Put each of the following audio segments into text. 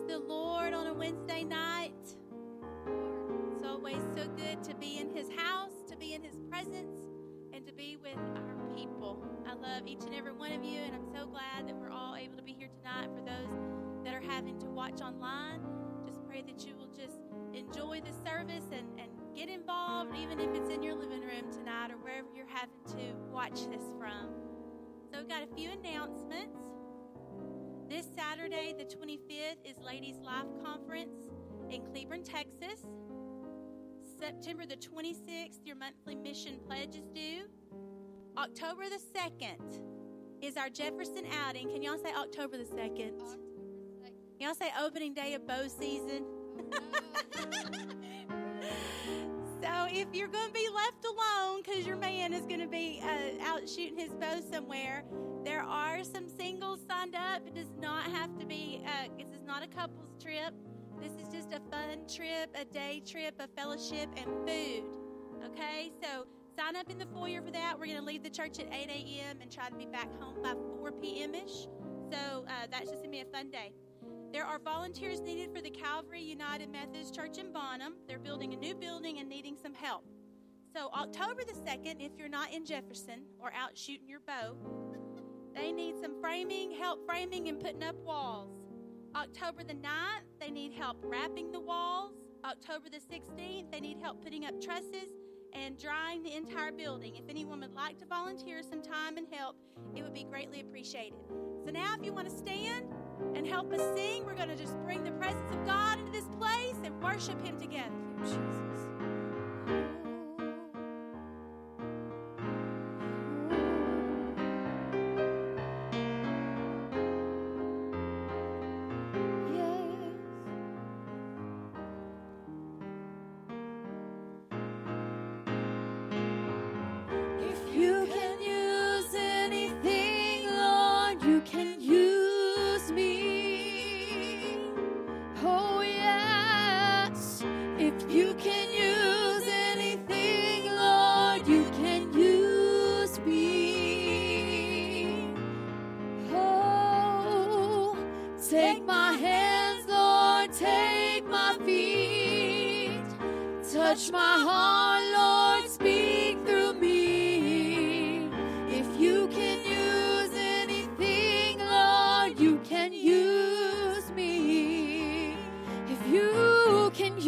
the Lord on a Wednesday night? It's always so good to be in His house, to be in His presence, and to be with our people. I love each and every one of you, and I'm so glad that we're all able to be here tonight. For those that are having to watch online, just pray that you will just enjoy the service and get involved, even if it's in your living room tonight or wherever you're having to watch this from. So we've got a few announcements. This Saturday, the 25th, is Ladies Life Conference in Cleburne, Texas. September the 26th, your monthly mission pledge is due. October the 2nd is our Jefferson outing. Can y'all say October the 2nd? Y'all say opening day of bow season? So if you're going to be left alone because your man is going to be out shooting his bow somewhere, there are some singles signed up. It does not have to be, this is not a couple's trip. This is just a fun trip, a day trip, a fellowship, and food. Okay, so sign up in the foyer for that. We're going to leave the church at 8 a.m. and try to be back home by 4 p.m.-ish. So that's just going to be a fun day. There are volunteers needed for the Calvary United Methodist Church in Bonham. They're building a new building and needing some help. So October the 2nd, if you're not in Jefferson or out shooting your bow, they need some help framing and putting up walls. October the 9th, they need help wrapping the walls. October the 16th, they need help putting up trusses and drying the entire building. If anyone would like to volunteer some time and help, it would be greatly appreciated. So now if you want to stand and help us sing, we're going to just bring the presence of God into this place and worship Him together. Jesus. Touch my heart, Lord, speak through me. If you can use anything, Lord, you can use me. If you can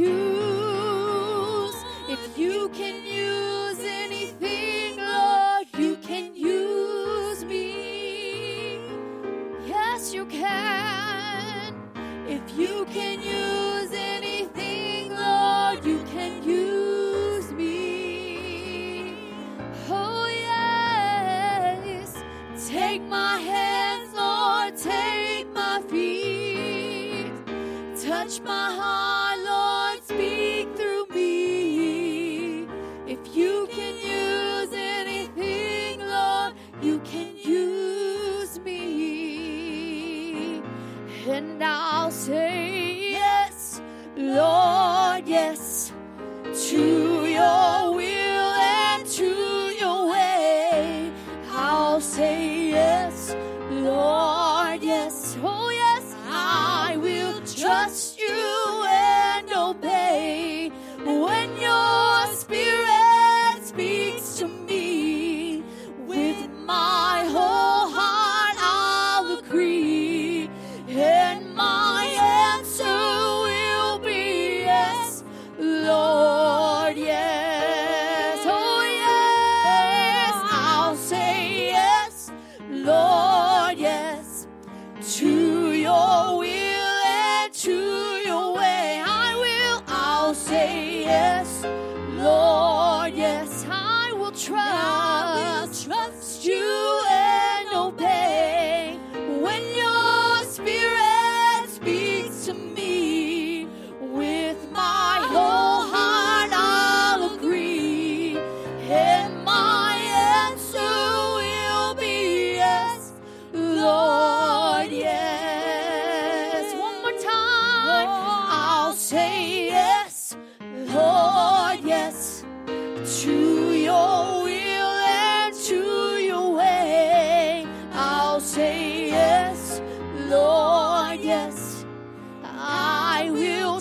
use anything, Lord, you can use me. Yes, you can. If you can use anything, Lord, you can use me. Oh, yes. Take my hands, Lord, take my feet. Touch my heart, Lord, speak through me. If you can use anything, Lord, you can use me. And I'll say yes, Lord, yes, to your will and to your way. I'll say yes, Lord, yes, oh yes, I will trust you and obey. When your Spirit speaks to me, with my whole heart I'll agree, and my answer will be yes, Lord, yes.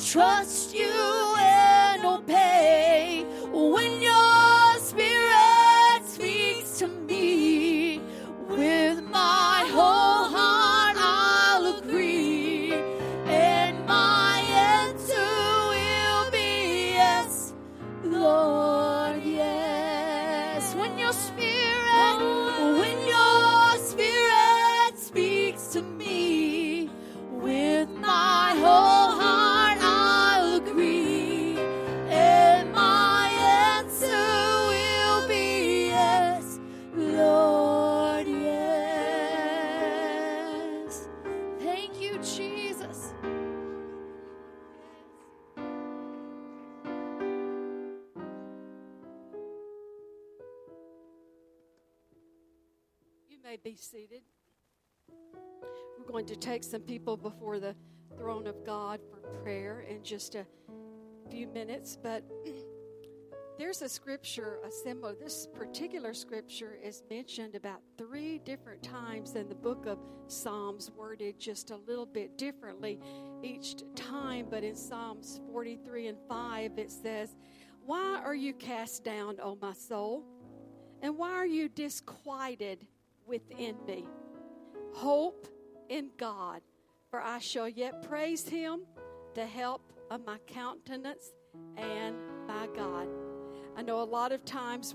trust you and obey. When your spirit speaks to me, with my whole heart I'll agree, and my answer will be yes, Lord, yes. When your spirit speaks to me, with my whole heart I'll agree, and my answer will be yes, Lord, yes. Thank you, Jesus. You may be seated. We're going to take some people before the throne of God for prayer in just a few minutes, but there's a scripture, this particular scripture is mentioned about 3 different times in the book of Psalms, worded just a little bit differently each time, but in Psalms 43:5 it says, "Why are you cast down, O my soul? And why are you disquieted within me? Hope in God, for I shall yet praise him, the help of my countenance and my God." I know a lot of times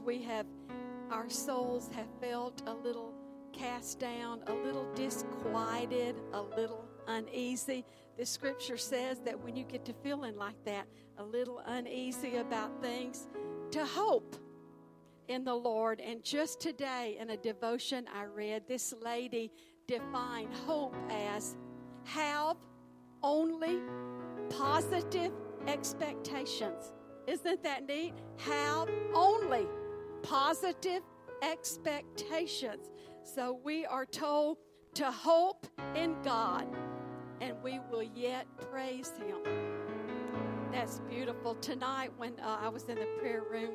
our souls have felt a little cast down, a little disquieted, a little uneasy. The scripture says that when you get to feeling like that, a little uneasy about things, to hope in the Lord. And just today in a devotion I read, this lady defined hope as have only positive expectations. Isn't that neat? Have only positive expectations. So we are told to hope in God, and we will yet praise him. That's beautiful. Tonight when I was in the prayer room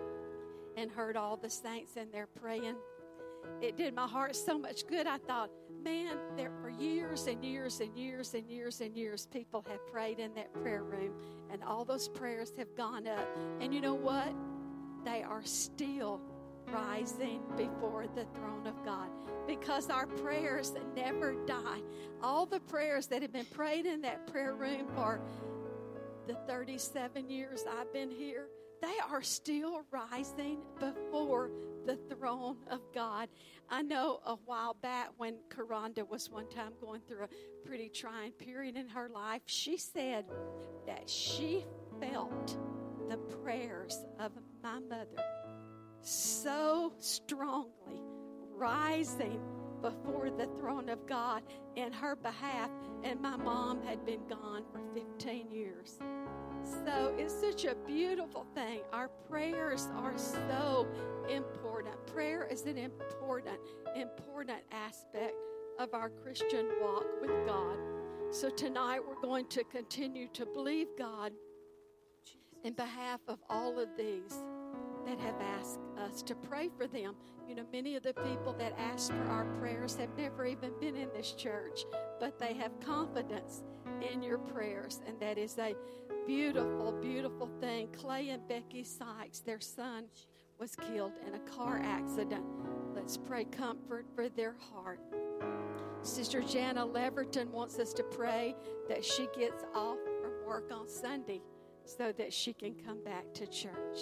and heard all the saints in there praying, it did my heart so much good. I thought, man, there for years and years and years and years and years, people have prayed in that prayer room, and all those prayers have gone up. And you know what? They are still rising before the throne of God, because our prayers never die. All the prayers that have been prayed in that prayer room for the 37 years I've been here, they are still rising before the throne of God. I know a while back when Karonda was one time going through a pretty trying period in her life, she said that she felt the prayers of my mother so strongly rising before the throne of God in her behalf, and my mom had been gone for 15 years. So it's such a beautiful thing. Our prayers are so important. Prayer is an important aspect of our Christian walk with God. So tonight we're going to continue to believe God in behalf of all of these that have asked us to pray for them. You know, many of the people that ask for our prayers have never even been in this church, but they have confidence in your prayers, and that is a beautiful, beautiful thing. Clay and Becky Sykes, their son, was killed in a car accident. Let's pray comfort for their heart. Sister Jana Leverton wants us to pray that she gets off from work on Sunday so that she can come back to church.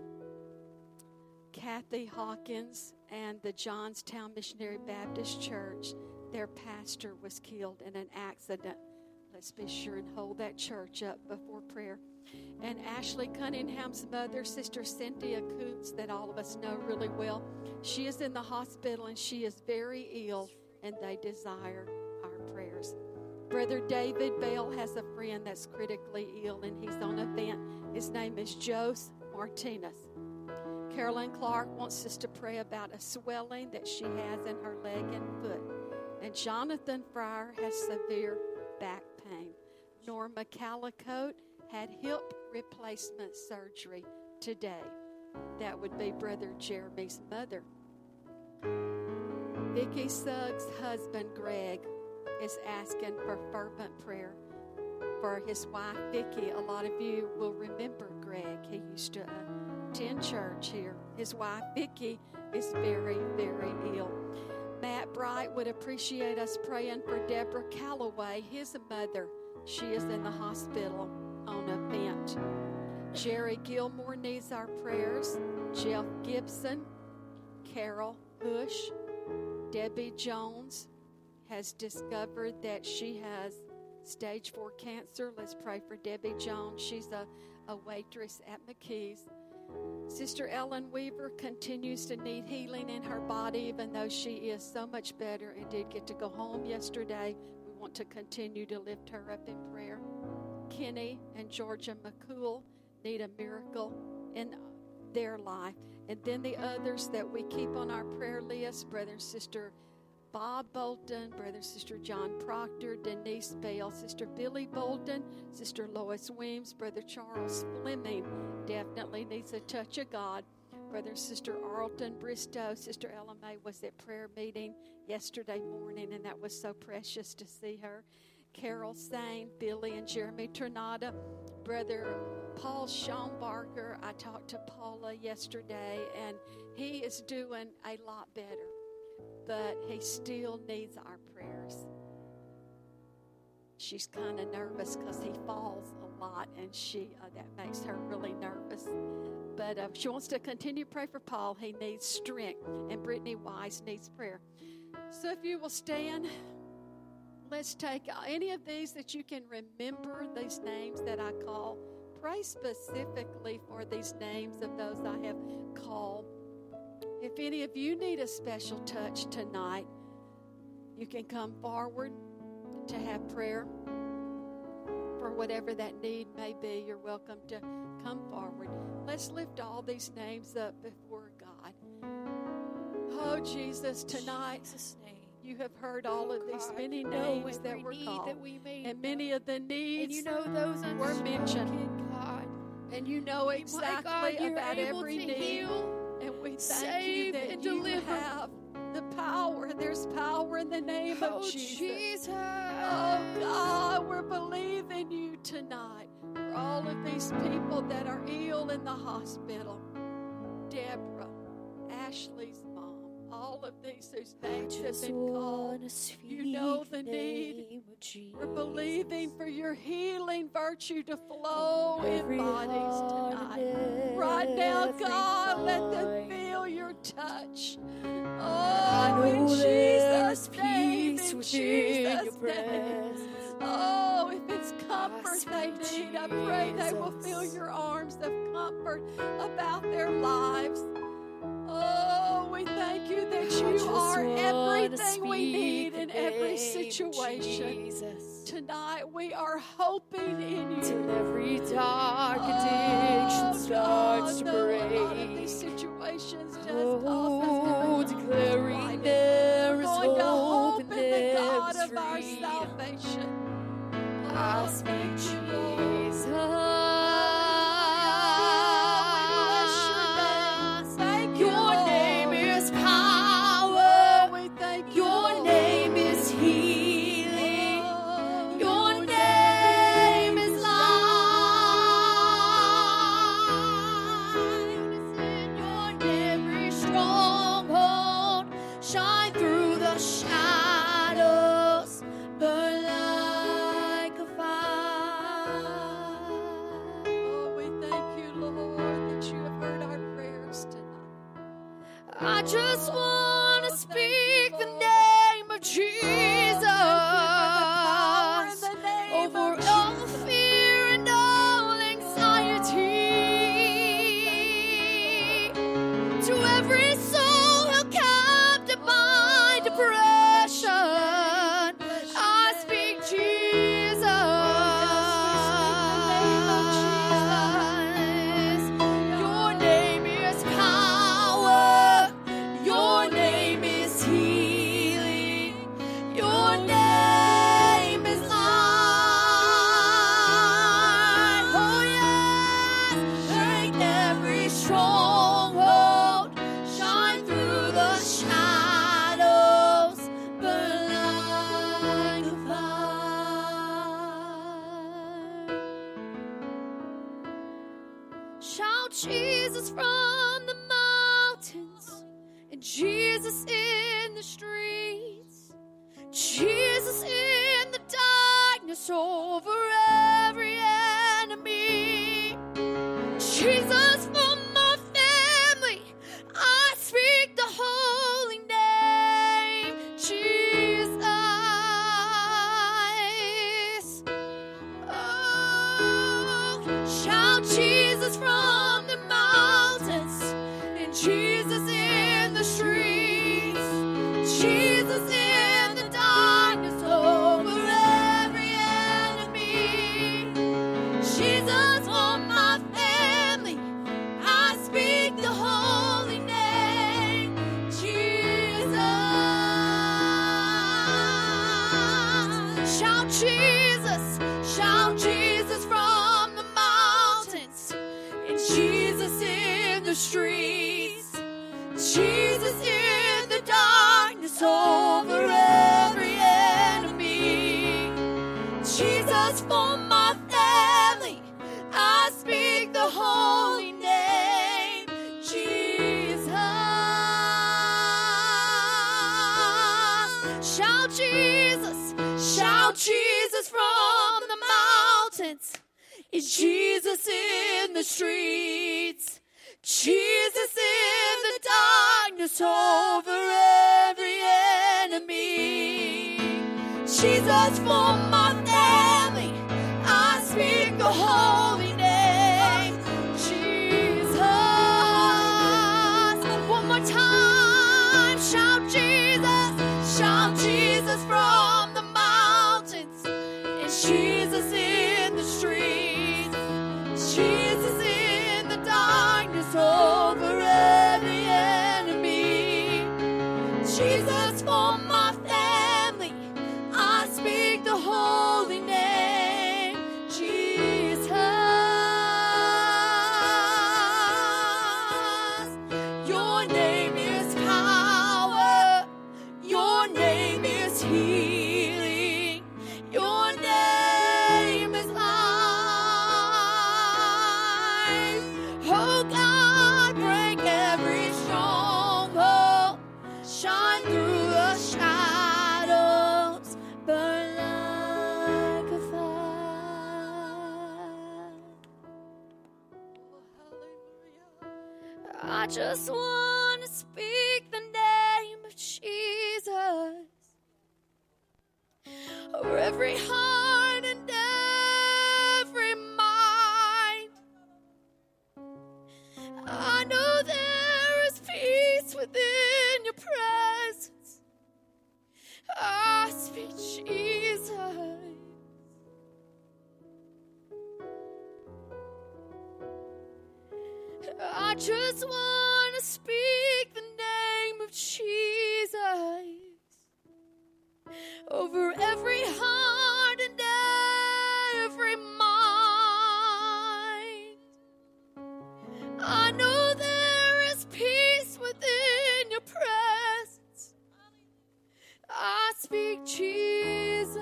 Kathy Hawkins and the Johnstown Missionary Baptist Church, their pastor was killed in an accident. Let's be sure and hold that church up before prayer. And Ashley Cunningham's mother, Sister Cynthia Coots, that all of us know really well, she is in the hospital and she is very ill, and they desire our prayers. Brother David Bell has a friend that's critically ill, and he's on a vent. His name is Jose Martinez. Carolyn Clark wants us to pray about a swelling that she has in her leg and foot. And Jonathan Fryer has severe back pain. Norma Calicote had hip replacement surgery today. That would be Brother Jeremy's mother. Vicki Suggs' husband, Greg, is asking for fervent prayer for his wife, Vicki. A lot of you will remember Greg. He used to attend church here. His wife, Vicki, is very, very ill. Matt Bright would appreciate us praying for Deborah Calloway, his mother. She is in the hospital on a vent. Jerry Gilmore needs our prayers. Jeff Gibson, Carol Bush, Debbie Jones has discovered that she has stage 4 cancer. Let's pray for Debbie Jones. She's a waitress at McKee's. Sister Ellen Weaver continues to need healing in her body, even though she is so much better and did get to go home yesterday. We want to continue to lift her up in prayer. Kenny and Georgia McCool need a miracle in their life. And then the others that we keep on our prayer list, Brother and Sister Bob Bolton, Brother and Sister John Proctor, Denise Bell, Sister Billy Bolton, Sister Lois Weems, Brother Charles Fleming definitely needs a touch of God. Brother and Sister Arlton Bristow, Sister Ella May was at prayer meeting yesterday morning, and that was so precious to see her. Carol Sane, Billy and Jeremy Tornado, Brother Paul Schoenbarger. I talked to Paula yesterday, and he is doing a lot better, but he still needs our prayers. She's kind of nervous because he falls a lot, and that makes her really nervous. But she wants to continue to pray for Paul. He needs strength, and Brittany Wise needs prayer. So if you will stand, let's take any of these that you can remember, these names that I call. Pray specifically for these names of those I have called. If any of you need a special touch tonight, you can come forward to have prayer for whatever that need may be. You're welcome to come forward. Let's lift all these names up before God. Oh, Jesus, tonight you have heard all of these many names that were called, and many of the needs were mentioned. God. And you know exactly about every need. And we thank you that you have the power. There's power in the name of Jesus. Oh, God, we're believing you tonight for all of these people that are ill in the hospital. Deborah, Ashley's mom, all of these whose names have been called. You know the need. We're believing for your healing virtue to flow in bodies tonight. Right now, God, let them feel your touch. Oh, in Jesus' name, in Jesus' name. Oh, if it's comfort they need, I pray they will feel your arms of comfort about their lives. Oh, we thank you that you are everything we need in every situation. Tonight we are hoping in you. Till every dark addiction starts to break. A lot of these situations does cause us to declaring there is hope in and the there God is of our freedom. salvation. I speak Jesus. Your name is power. We thank you. Your name is healing. Your name is light. In every stronghold, shine through the shadows, burn like a fire. Oh, we thank you, Lord, that you have heard our prayers tonight. I just want to speak the name of Jesus over all fear and all anxiety. To every soul held captive by depression, I speak Jesus. Your name is power. Your Jesus from the mountains, and Jesus in the streets, Jesus in the darkness over every enemy, Jesus for my family, I speak the holy name, Jesus. Oh, shout Jesus from the mountains, and Jesus in the streets, Jesus in the darkness over every enemy, Jesus for my family, I speak the holy name, Jesus. Shout Jesus from the mountains, and Jesus in the streets, Jesus in the darkness over every enemy, Jesus for my family, I speak the holy name, Jesus. Shout Jesus from the mountains, is Jesus in the streets, Jesus in the darkness over every enemy, Jesus for my family, I speak the holy name, Jesus. One more time, shout Jesus from the mountains, and Jesus in the streets, Jesus in the darkness over every enemy, Jesus for my family, I speak the holy name, Jesus. Your name is power, your name is healing, your name is life. Oh God, break every stronghold, shine through the shadows, burn like a fire. I just want to speak the name of Jesus over every heart and every mind. I know there is peace within your presence. I speak Jesus. I just want to speak the name of Jesus over every heart and every mind. I know there is peace within your presence. I speak Jesus.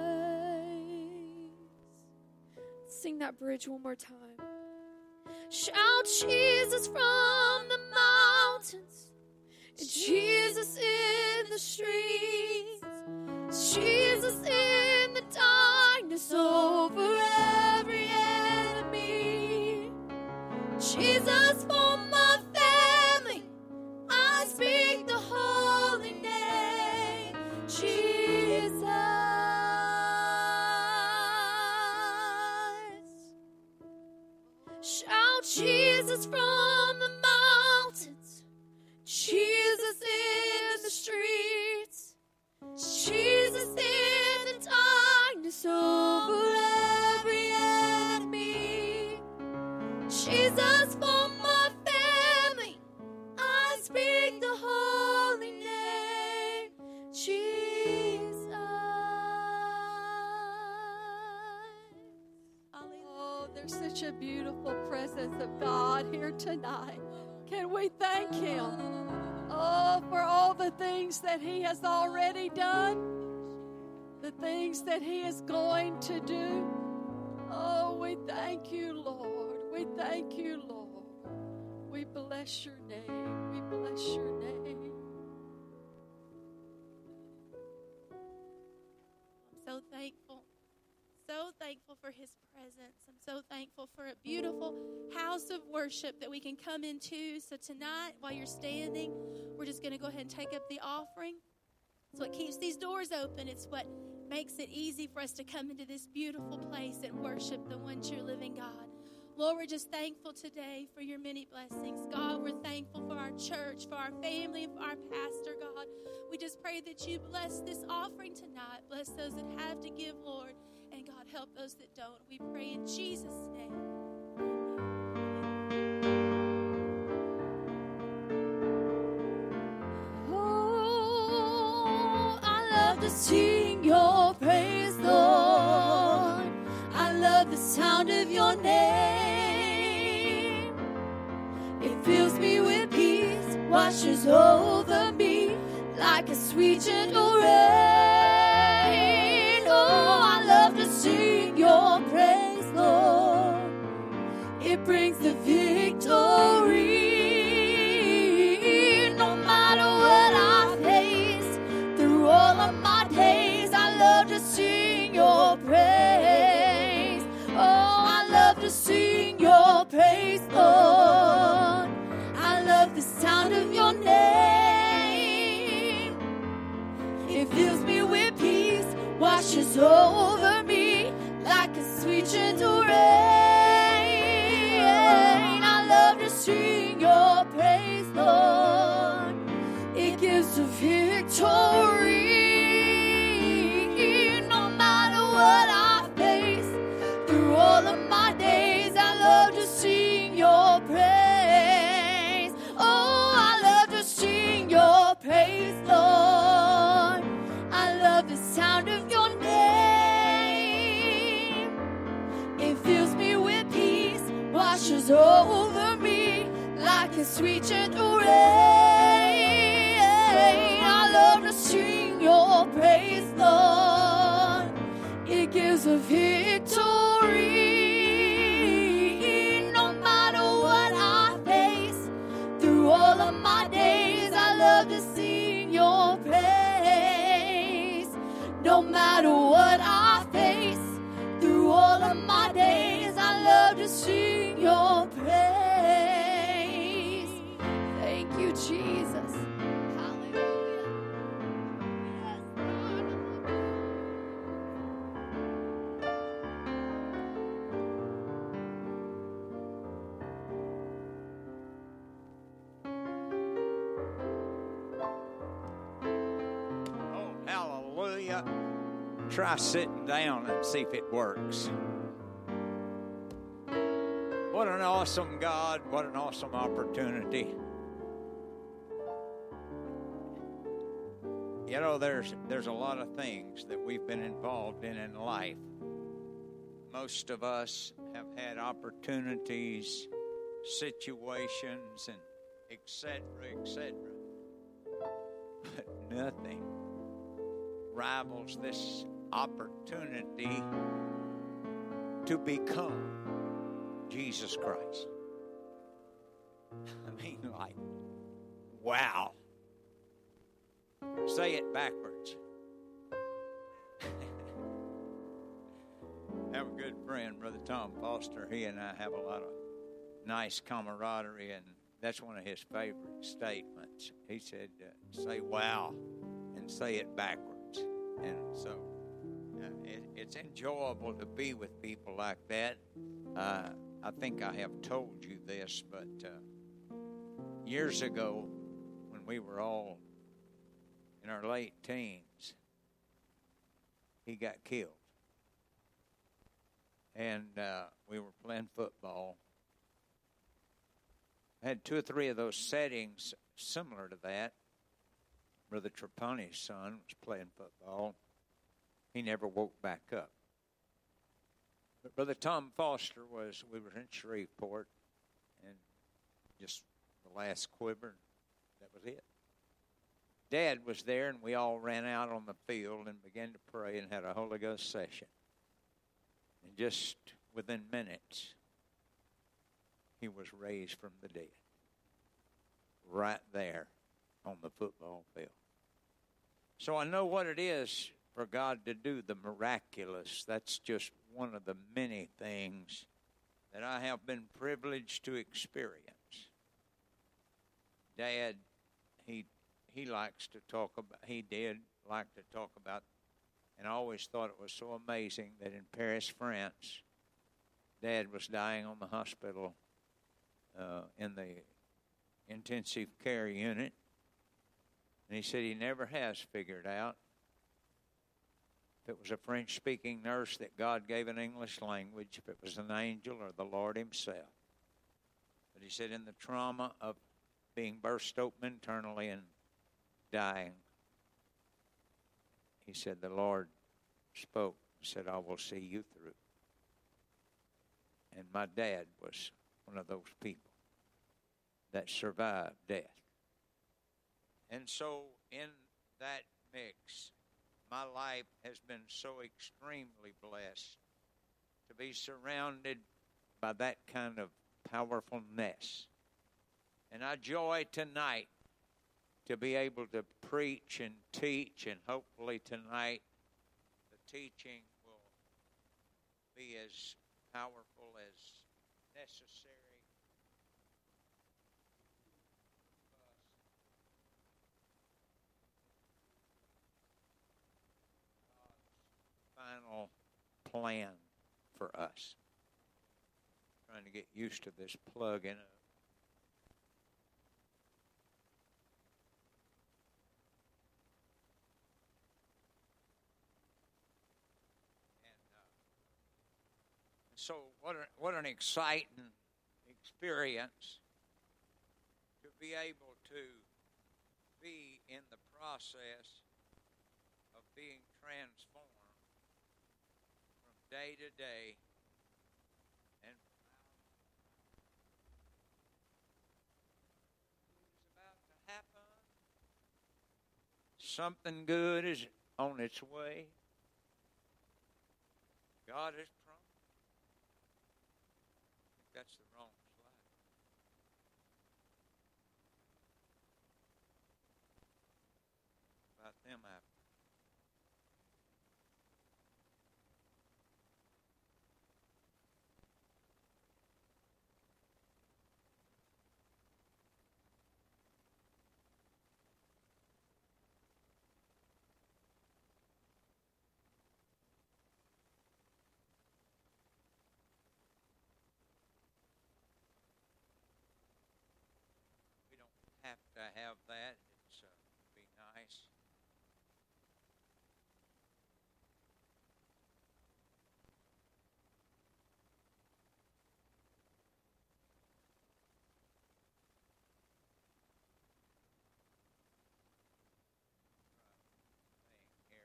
Sing that bridge one more time. Shout Jesus from the mountains, Jesus in the streets, Jesus in the darkness over every enemy, Jesus for my family, I speak the holy name, Jesus. Shout Jesus from the mountains, Jesus in the streets, Jesus in the darkness over every enemy, Jesus for my family, I speak the holy name, Jesus. Oh, there's such a beautiful presence of God here tonight. Can we thank Him? Oh, for all the things that He has already done, the things that He is going to do. Oh, we thank you, Lord. We thank you, Lord. bless your name. We bless your name. I'm so thankful. So thankful for his presence. I'm so thankful for a beautiful house of worship that we can come into. So tonight, while you're standing, we're just going to go ahead and take up the offering. It's what keeps these doors open. It's what makes it easy for us to come into this beautiful place and worship the one true living God. Lord, we're just thankful today for your many blessings. God, we're thankful for our church, for our family, for our pastor, God. We just pray that you bless this offering tonight. Bless those that have to give, Lord. And God, help those that don't. We pray in Jesus' name. Oh, I love to sing your praise, Lord. I love the sound of your name. It fills me with peace, washes over me like a sweet gentle rain. Oh, I love to sing your praise, Lord. It brings the victory. No matter what I face, through all of my days, I love to sing your praise. Oh, I love to sing your praise, Lord. I love the sound of your name. It fills me with peace, washes over me like a sweet gentle rain. I love to sing your praise, Lord. It gives a victory. No matter what I face, through all of my days, I love to sing your praise. Oh, I love to sing your praise, Lord. I love the sound of your name. It fills me with peace, washes over me like a sweet gentle rain. I love to sing your praise, Lord. It gives a victory. No matter what I face, through all of my days, I love to sing your praise. No matter what I face, through all of my days, I love to sing your praise. Thank you, Jesus. Hallelujah. Yes, Lord. Oh, hallelujah. Try sitting down and see if it works. What an awesome God. What an awesome opportunity. You know, there's a lot of things that we've been involved in life. Most of us have had opportunities, situations, and et cetera, but nothing rivals this opportunity to become Jesus Christ. I mean, like, wow. Say it backwards. I have a good friend, Brother Tom Foster. He and I have a lot of nice camaraderie, and that's one of his favorite statements. He said, say wow and say it backwards. And so it's enjoyable to be with people like that. I think I have told you this, but years ago when we were all in our late teens, he got killed. And we were playing football. I had 2 or 3 of those settings similar to that. Brother Trapani's son was playing football. He never woke back up. But Brother Tom Foster we were in Shreveport, and just the last quiver, that was it. Dad was there, and we all ran out on the field and began to pray and had a Holy Ghost session. And just within minutes, he was raised from the dead. right there on the football field. So I know what it is for God to do the miraculous. That's just one of the many things that I have been privileged to experience. Dad, he likes to talk about, he did like to talk about, and I always thought it was so amazing that in Paris, France, Dad was dying on the hospital in the intensive care unit. And he said he never has figured out if it was a French-speaking nurse that God gave an English language, if it was an angel or the Lord himself. But he said in the trauma of being burst open internally and dying, he said the Lord spoke and said, I will see you through. And my dad was one of those people that survived death. And so in that mix, my life has been so extremely blessed to be surrounded by that kind of powerfulness. And I joy tonight to be able to preach and teach, and hopefully tonight the teaching will be as powerful as necessary. Final plan for us. Trying to get used to this plug in. So what an exciting experience to be able to be in the process of being transformed from day to day, and it's about to happen. Something good is on its way. God is promised. That's the wrong slide. About them after. Have to have that. It's be nice. Here.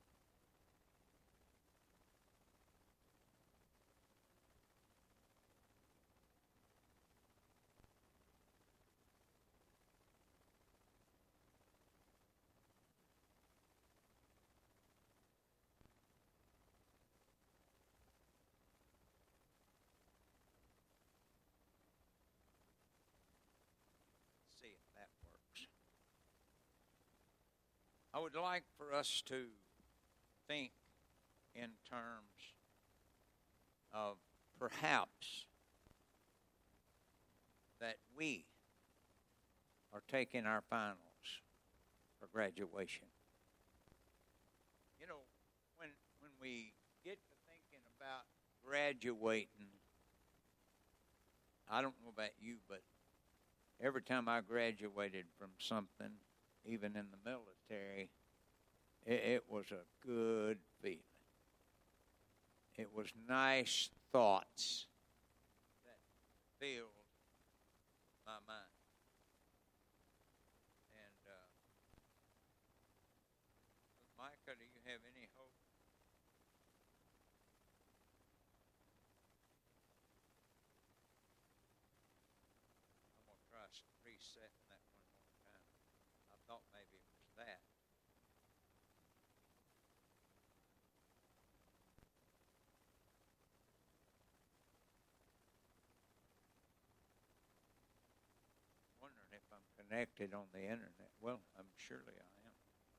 See if that works. I would like for us to think in terms of perhaps that we are taking our finals for graduation. You know, when we get to thinking about graduating, I don't know about you, but every time I graduated from something, even in the military, it was a good feeling. It was nice thoughts that filled my mind. And Micah, do you have any hope? I'm going to try resetting that one more time. I thought maybe it was that. Wondering if I'm connected on the internet. Well, surely I am.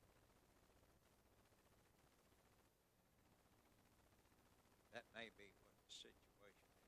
That may be what the situation is.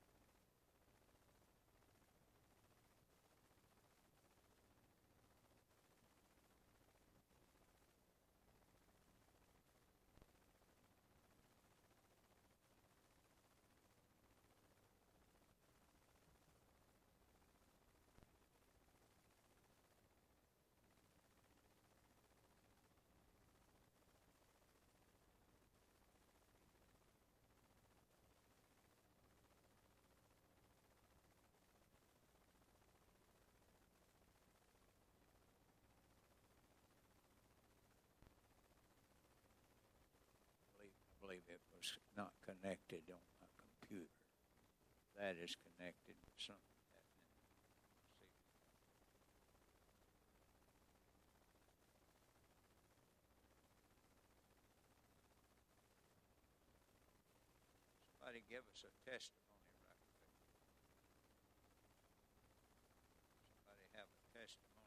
I believe it was not connected on my computer. That is connected to something. Somebody give us a testimony right quick. Somebody have a testimony.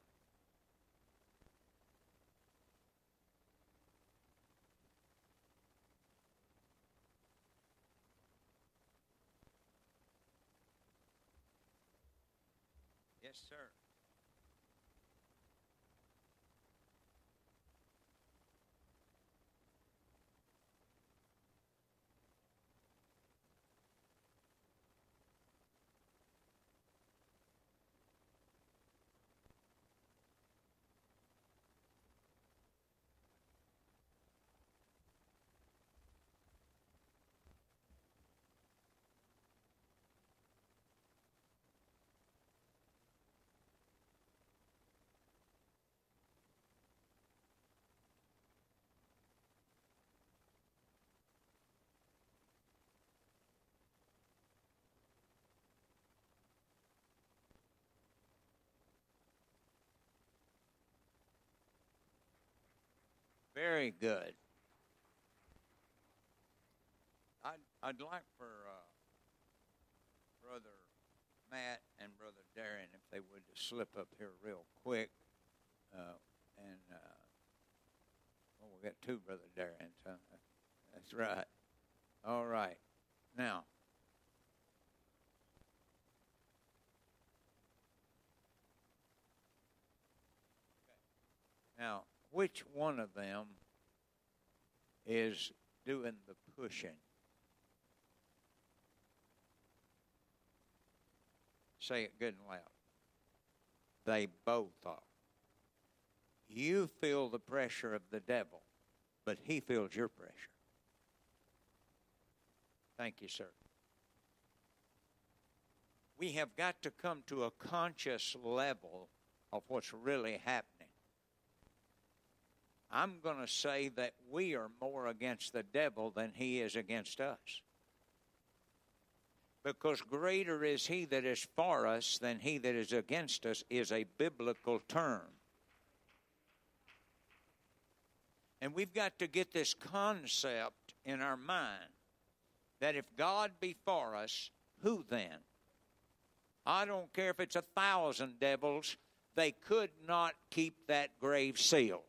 Yes, sir. Very good. I'd like for Brother Matt and Brother Darren, if they would, to slip up here real quick. We got two Brother Darrens, huh? That's right. All right. Now, which one of them is doing the pushing? Say it good and loud. They both are. You feel the pressure of the devil, but he feels your pressure. Thank you, sir. We have got to come to a conscious level of what's really happening. I'm going to say that we are more against the devil than he is against us. Because greater is he that is for us than he that is against us is a biblical term. And we've got to get this concept in our mind that if God be for us, who then? I don't care if it's 1,000 devils, they could not keep that grave sealed.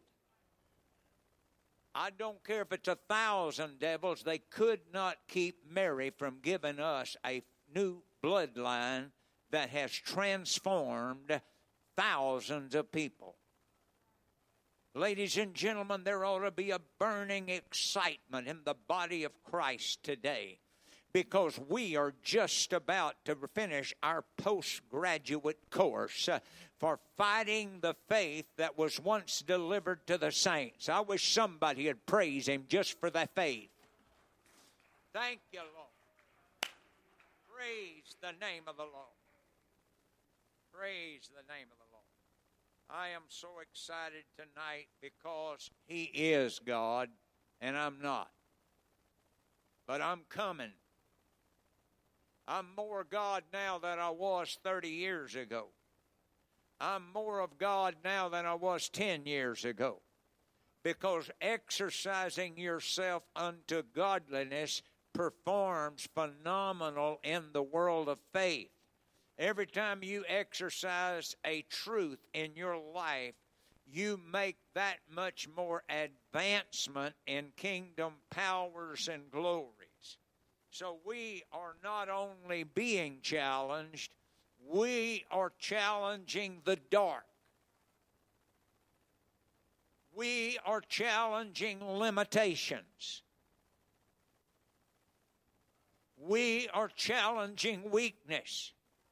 I don't care if it's 1,000 devils, they could not keep Mary from giving us a new bloodline that has transformed thousands of people. Ladies and gentlemen, there ought to be a burning excitement in the body of Christ today, because we are just about to finish our postgraduate course for fighting the faith that was once delivered to the saints. I wish somebody would praise him just for that faith. Thank you, Lord. Praise the name of the Lord. Praise the name of the Lord. I am so excited tonight because he is God and I'm not. But I'm coming. I'm more God now than I was 30 years ago. I'm more of God now than I was 10 years ago. Because exercising yourself unto godliness performs phenomenal in the world of faith. Every time you exercise a truth in your life, you make that much more advancement in kingdom powers and glories. So we are not only being challenged, we are challenging the dark. We are challenging limitations. We are challenging weakness.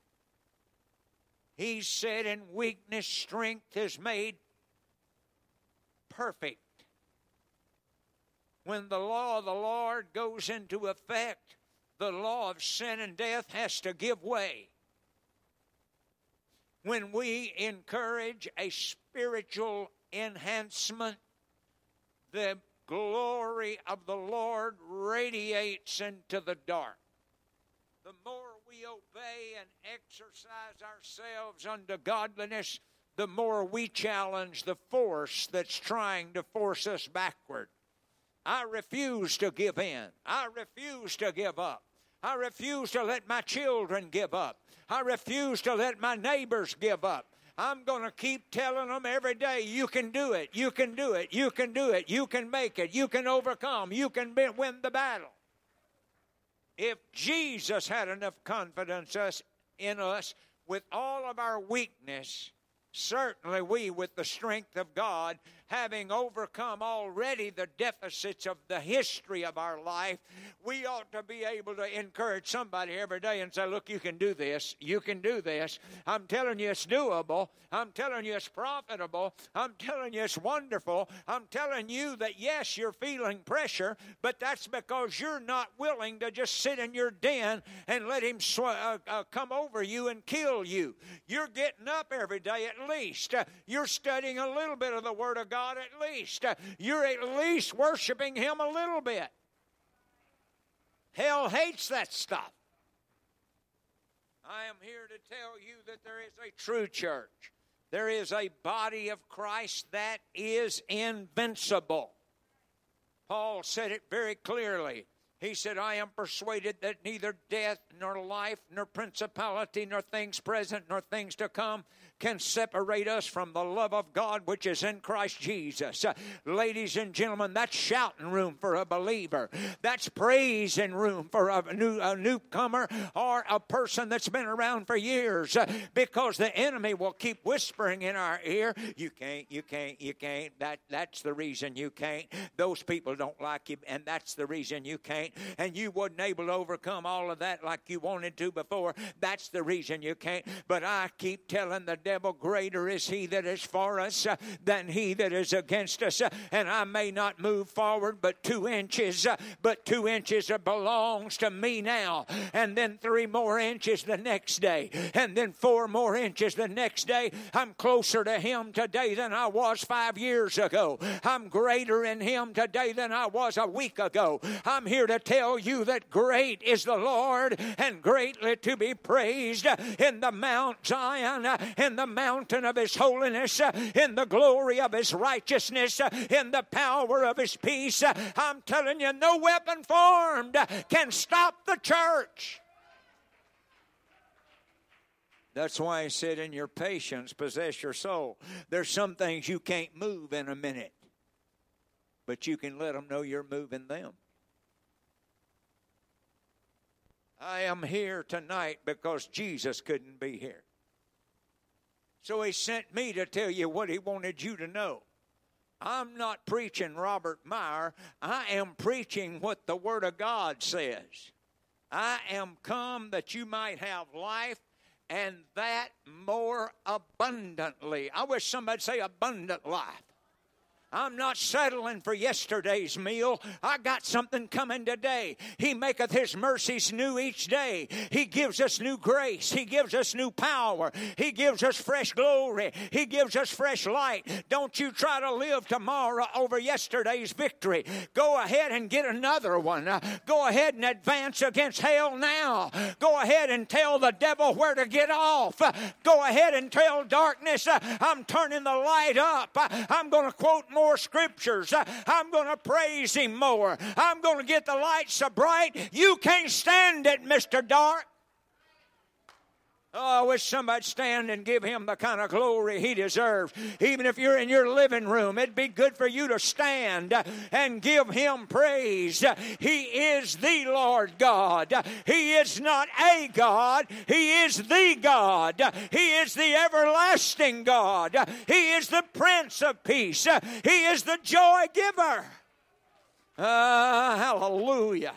He said, in weakness, strength is made perfect. When the law of the Lord goes into effect, the law of sin and death has to give way. When we encourage a spiritual enhancement, the glory of the Lord radiates into the dark. The more we obey and exercise ourselves unto godliness, the more we challenge the force that's trying to force us backward. I refuse to give in. I refuse to give up. I refuse to let my children give up. I refuse to let my neighbors give up. I'm going to keep telling them every day, you can do it, you can do it, you can do it, you can make it, you can overcome, you can win the battle. If Jesus had enough confidence in us with all of our weakness, certainly we, with the strength of God, having overcome already the deficits of the history of our life, we ought to be able to encourage somebody every day and say, look, you can do this. You can do this. I'm telling you it's doable. I'm telling you it's profitable. I'm telling you it's wonderful. I'm telling you that, yes, you're feeling pressure, but that's because you're not willing to just sit in your den and let him come over you and kill you. You're getting up every day at least. You're studying a little bit of the Word of God at least. You're at least worshiping him a little bit. Hell hates that stuff. I am here to tell you that there is a true church. There is a body of Christ that is invincible. Paul said it very clearly. He said, I am persuaded that neither death, nor life, nor principality, nor things present, nor things to come can separate us from the love of God which is in Christ Jesus. Ladies and gentlemen, that's shouting room for a believer. That's praising room for a newcomer or a person that's been around for years, because the enemy will keep whispering in our ear, you can't, you can't, you can't. That's the reason you can't. Those people don't like you, and that's the reason you can't. And you wasn't able to overcome all of that like you wanted to before. That's the reason you can't. But I keep telling the devil, greater is he that is for us than he that is against us. And I may not move forward but 2 inches, but 2 inches belongs to me now. And then 3 more inches the next day. And then 4 more inches the next day. I'm closer to him today than I was 5 years ago. I'm greater in him today than I was a week ago. I'm here to tell you that great is the Lord and greatly to be praised in the Mount Zion, in the mountain of his holiness, in the glory of his righteousness, in the power of his peace. I'm telling you, no weapon formed can stop the church. That's why he said, in your patience possess your soul. There's some things you can't move in a minute, but you can let them know you're moving them. I am here tonight because Jesus couldn't be here. So he sent me to tell you what he wanted you to know. I'm not preaching Robert Meyer. I am preaching what the Word of God says. I am come that you might have life, and that more abundantly. I wish somebody'd say abundant life. I'm not settling for yesterday's meal. I got something coming today. He maketh his mercies new each day. He gives us new grace. He gives us new power. He gives us fresh glory. He gives us fresh light. Don't you try to live tomorrow over yesterday's victory. Go ahead and get another one. Go ahead and advance against hell now. Go ahead and tell the devil where to get off. Go ahead and tell darkness, I'm turning the light up. I'm going to quote more scriptures. I'm going to praise him more. I'm going to get the light so bright you can't stand it, Mr. Dark. Oh, I wish somebody'd stand and give him the kind of glory he deserves. Even if you're in your living room, it'd be good for you to stand and give him praise. He is the Lord God. He is not a God. He is the God. He is the everlasting God. He is the Prince of Peace. He is the joy giver. Hallelujah.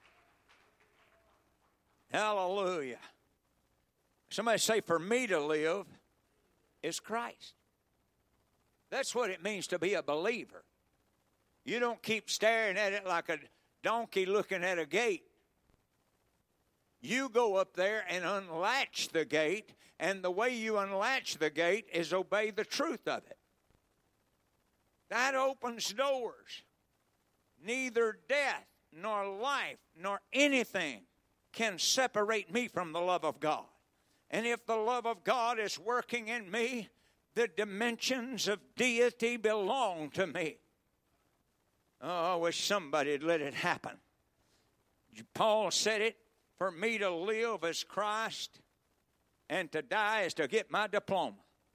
Hallelujah. Somebody say, for me to live is Christ. That's what it means to be a believer. You don't keep staring at it like a donkey looking at a gate. You go up there and unlatch the gate, and the way you unlatch the gate is obey the truth of it. That opens doors. Neither death nor life nor anything can separate me from the love of God. And if the love of God is working in me, the dimensions of deity belong to me. Oh, I wish somebody would let it happen. Paul said it, for me to live as Christ and to die is to get my diploma.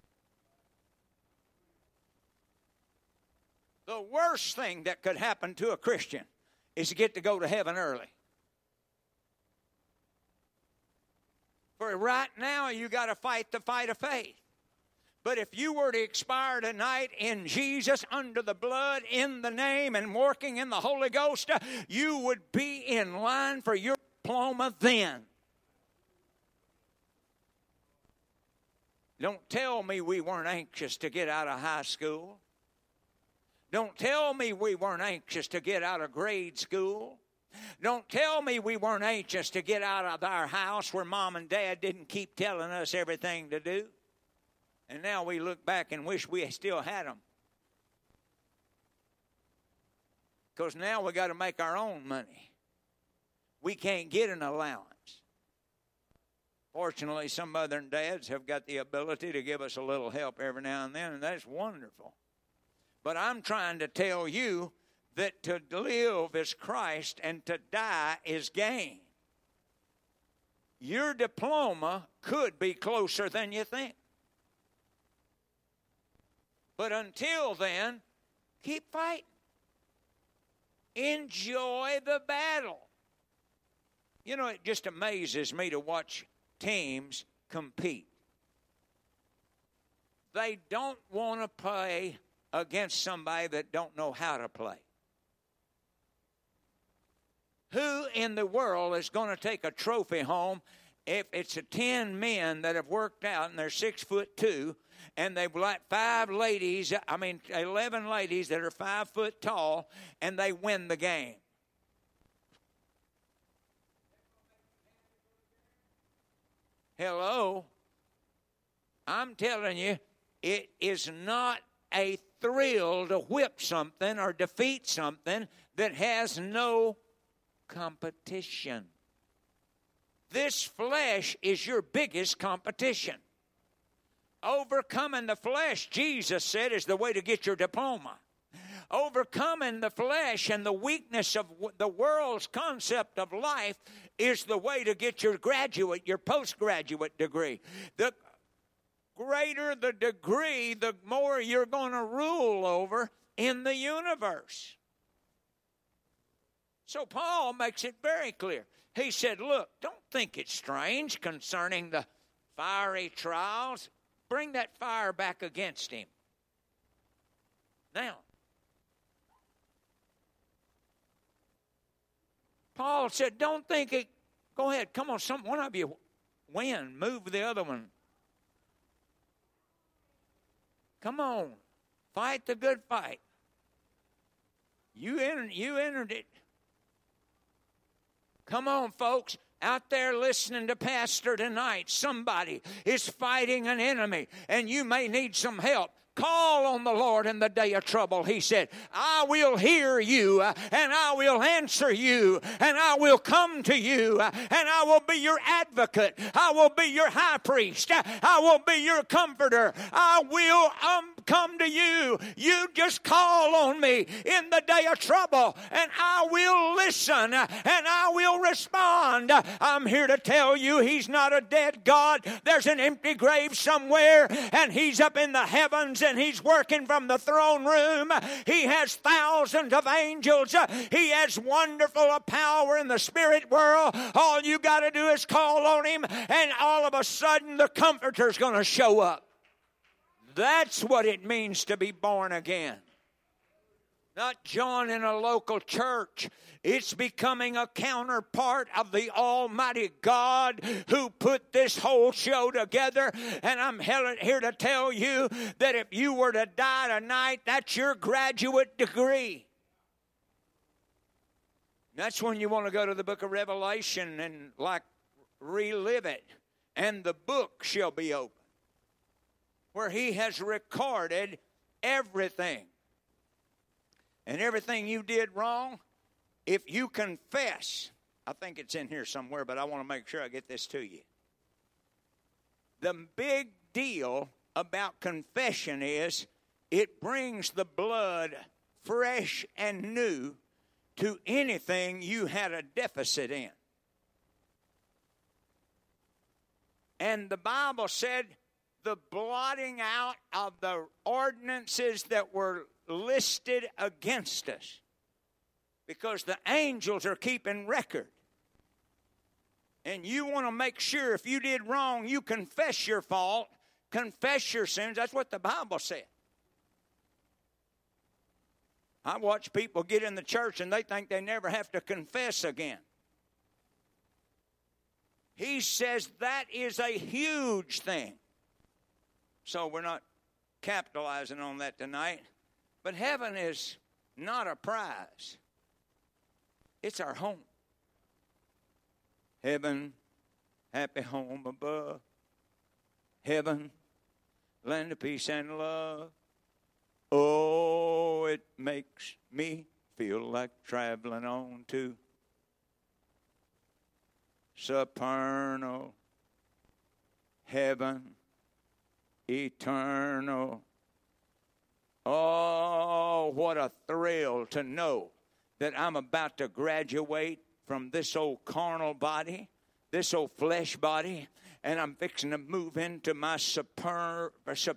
The worst thing that could happen to a Christian is to get to go to heaven early. For right now, you got to fight the fight of faith. But if you were to expire tonight in Jesus, under the blood, in the name, and working in the Holy Ghost, you would be in line for your diploma then. Don't tell me we weren't anxious to get out of high school. Don't tell me we weren't anxious to get out of grade school. Don't tell me we weren't anxious to get out of our house where Mom and Dad didn't keep telling us everything to do. And now we look back and wish we still had them. Because now we got to make our own money. We can't get an allowance. Fortunately, some mother and dads have got the ability to give us a little help every now and then, and that's wonderful. But I'm trying to tell you that to live is Christ and to die is gain. Your diploma could be closer than you think. But until then, keep fighting. Enjoy the battle. You know, it just amazes me to watch teams compete. They don't want to play against somebody that don't know how to play. Who in the world is going to take a trophy home if it's 10 men that have worked out and they're 6'2", and they've got 11 ladies that are 5 foot tall, and they win the game? Hello? I'm telling you, it is not a thrill to whip something or defeat something that has no competition. This flesh is your biggest competition. Overcoming the flesh, Jesus said, is the way to get your diploma. Overcoming the flesh and the weakness of the world's concept of life is the way to get your postgraduate degree. The greater the degree, the more you're going to rule over in the universe. So Paul makes it very clear. He said, look, don't think it's strange concerning the fiery trials. Bring that fire back against him. Now, Paul said, don't think it. Go ahead, come on, one of you win. Move the other one. Come on, fight the good fight. You entered it. Come on, folks. Out there listening to Pastor tonight, somebody is fighting an enemy, and you may need some help. Call on the Lord in the day of trouble. He said, I will hear you, and I will answer you, and I will come to you, and I will be your advocate. I will be your high priest. I will be your comforter. I will come to you. You just call on me in the day of trouble, and I will listen, and I will respond. I'm here to tell you He's not a dead God. There's an empty grave somewhere, and He's up in the heavens, and He's working from the throne room. He has thousands of angels. He has wonderful power in the spirit world. All you got to do is call on Him, and all of a sudden the Comforter's going to show up. That's what it means to be born again. Not joining a local church. It's becoming a counterpart of the Almighty God who put this whole show together. And I'm here to tell you that if you were to die tonight, that's your graduate degree. That's when you want to go to the book of Revelation and relive it. And the book shall be open, where He has recorded everything. And everything you did wrong, if you confess, I think it's in here somewhere, but I want to make sure I get this to you. The big deal about confession is it brings the blood fresh and new to anything you had a deficit in. And the Bible said the blotting out of the ordinances that were listed against us, because the angels are keeping record. And you want to make sure if you did wrong, you confess your fault, confess your sins. That's what the Bible said. I watch people get in the church and they think they never have to confess again. He says that is a huge thing. So we're not capitalizing on that tonight. But heaven is not a prize. It's our home. Heaven, happy home above. Heaven, land of peace and love. Oh, it makes me feel like traveling on to supernal heaven, eternal. Oh, what a thrill to know that I'm about to graduate from this old carnal body, this old flesh body, and I'm fixing to move into my superb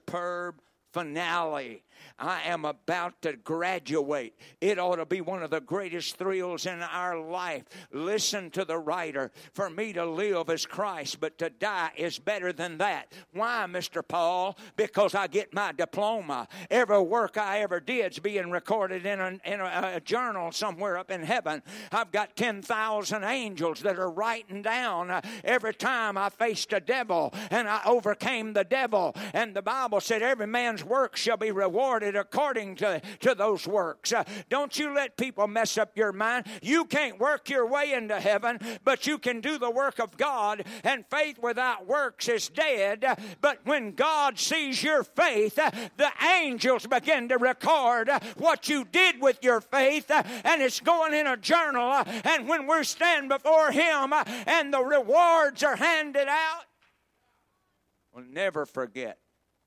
finale. I am about to graduate. It ought to be one of the greatest thrills in our life. Listen to the writer. For me to live is Christ, but to die is better than that. Why, Mr. Paul? Because I get my diploma. Every work I ever did is being recorded in a journal somewhere up in heaven. I've got 10,000 angels that are writing down every time I faced a devil and I overcame the devil. And the Bible said every man's work shall be rewarded according to those works. Don't you let people mess up your mind. You can't work your way into heaven, but you can do the work of God, and faith without works is dead. But when God sees your faith, the angels begin to record what you did with your faith, and it's going in a journal, and when we stand before Him and the rewards are handed out, we'll never forget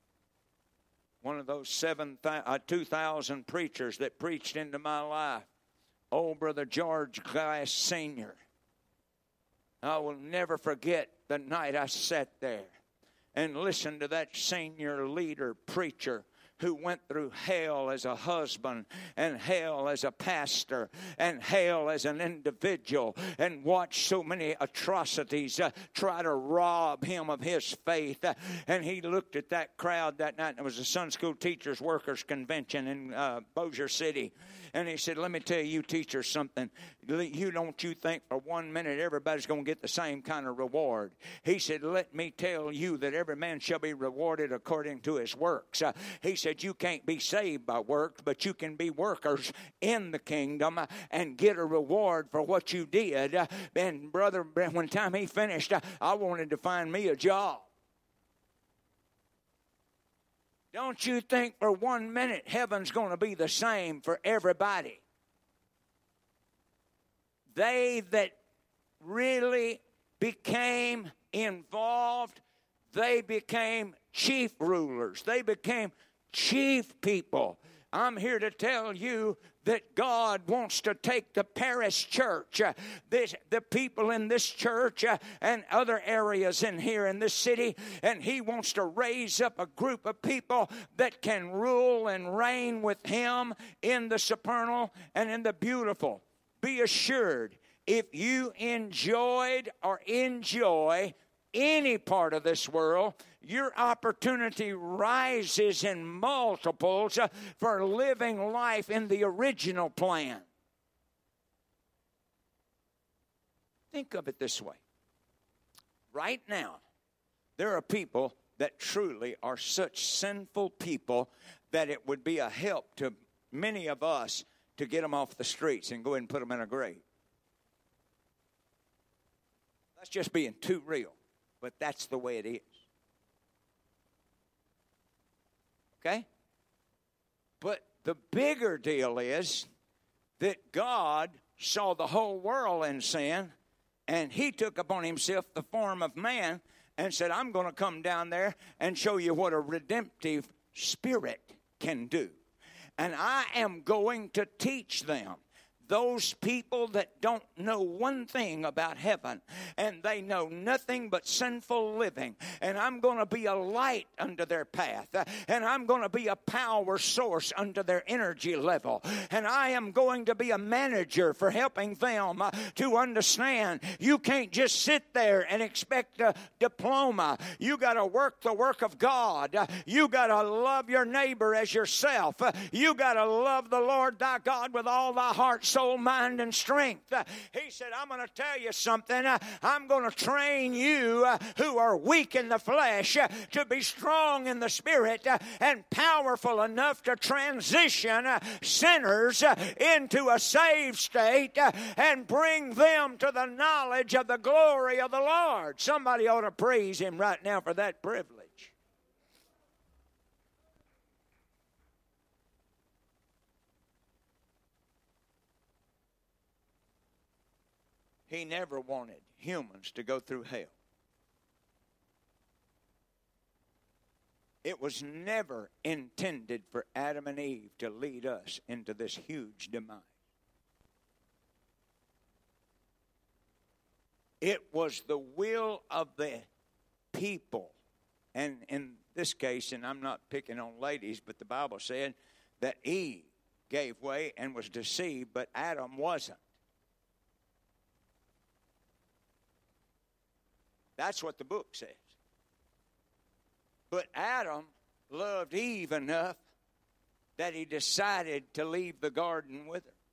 one of those 2,000 preachers that preached into my life, old Brother George Glass Sr. I will never forget the night I sat there and listened to that senior leader preacher who went through hell as a husband and hell as a pastor and hell as an individual and watched so many atrocities try to rob him of his faith. And he looked at that crowd that night. It was a Sunday school teachers workers convention in Bossier City. And he said, let me tell you teachers something. You think for 1 minute everybody's going to get the same kind of reward. He said, let me tell you that every man shall be rewarded according to his works. He said, you can't be saved by works, but you can be workers in the kingdom and get a reward for what you did. And brother, when time he finished, I wanted to find me a job. Don't you think for 1 minute heaven's going to be the same for everybody? They that really became involved, they became chief rulers. They became chief people. I'm here to tell you that God wants to take the parish church, the people in this church and other areas in here in this city, and He wants to raise up a group of people that can rule and reign with Him in the supernal and in the beautiful. Be assured, if you enjoyed or enjoy any part of this world, your opportunity rises in multiples for living life in the original plan. Think of it this way. Right now, there are people that truly are such sinful people that it would be a help to many of us to get them off the streets and go ahead and put them in a grave. That's just being too real, but that's the way it is. Okay? But the bigger deal is that God saw the whole world in sin, and He took upon Himself the form of man and said, I'm going to come down there and show you what a redemptive spirit can do. And I am going to teach them. Those people that don't know one thing about heaven, and they know nothing but sinful living, and I'm going to be a light unto their path, and I'm going to be a power source unto their energy level, and I am going to be a manager for helping them to understand you can't just sit there and expect a diploma. You got to work the work of God. You got to love your neighbor as yourself. You got to love the Lord thy God with all thy heart, soul, mind, and strength. He said, I'm going to tell you something. I'm going to train you who are weak in the flesh to be strong in the spirit and powerful enough to transition sinners into a saved state and bring them to the knowledge of the glory of the Lord. Somebody ought to praise Him right now for that privilege. He never wanted humans to go through hell. It was never intended for Adam and Eve to lead us into this huge demise. It was the will of the people. And in this case, and I'm not picking on ladies, but the Bible said that Eve gave way and was deceived, but Adam wasn't. That's what the book says. But Adam loved Eve enough that he decided to leave the garden with her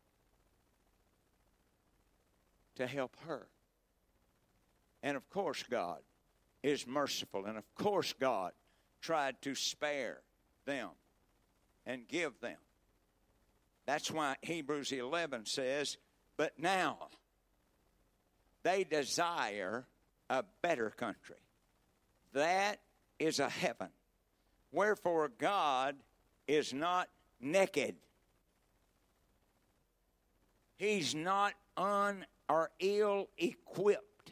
to help her. And of course God is merciful. And of course God tried to spare them and give them. That's why Hebrews 11 says, but now they desire a better country. That is a heaven. Wherefore God is not naked. He's not or ill-equipped.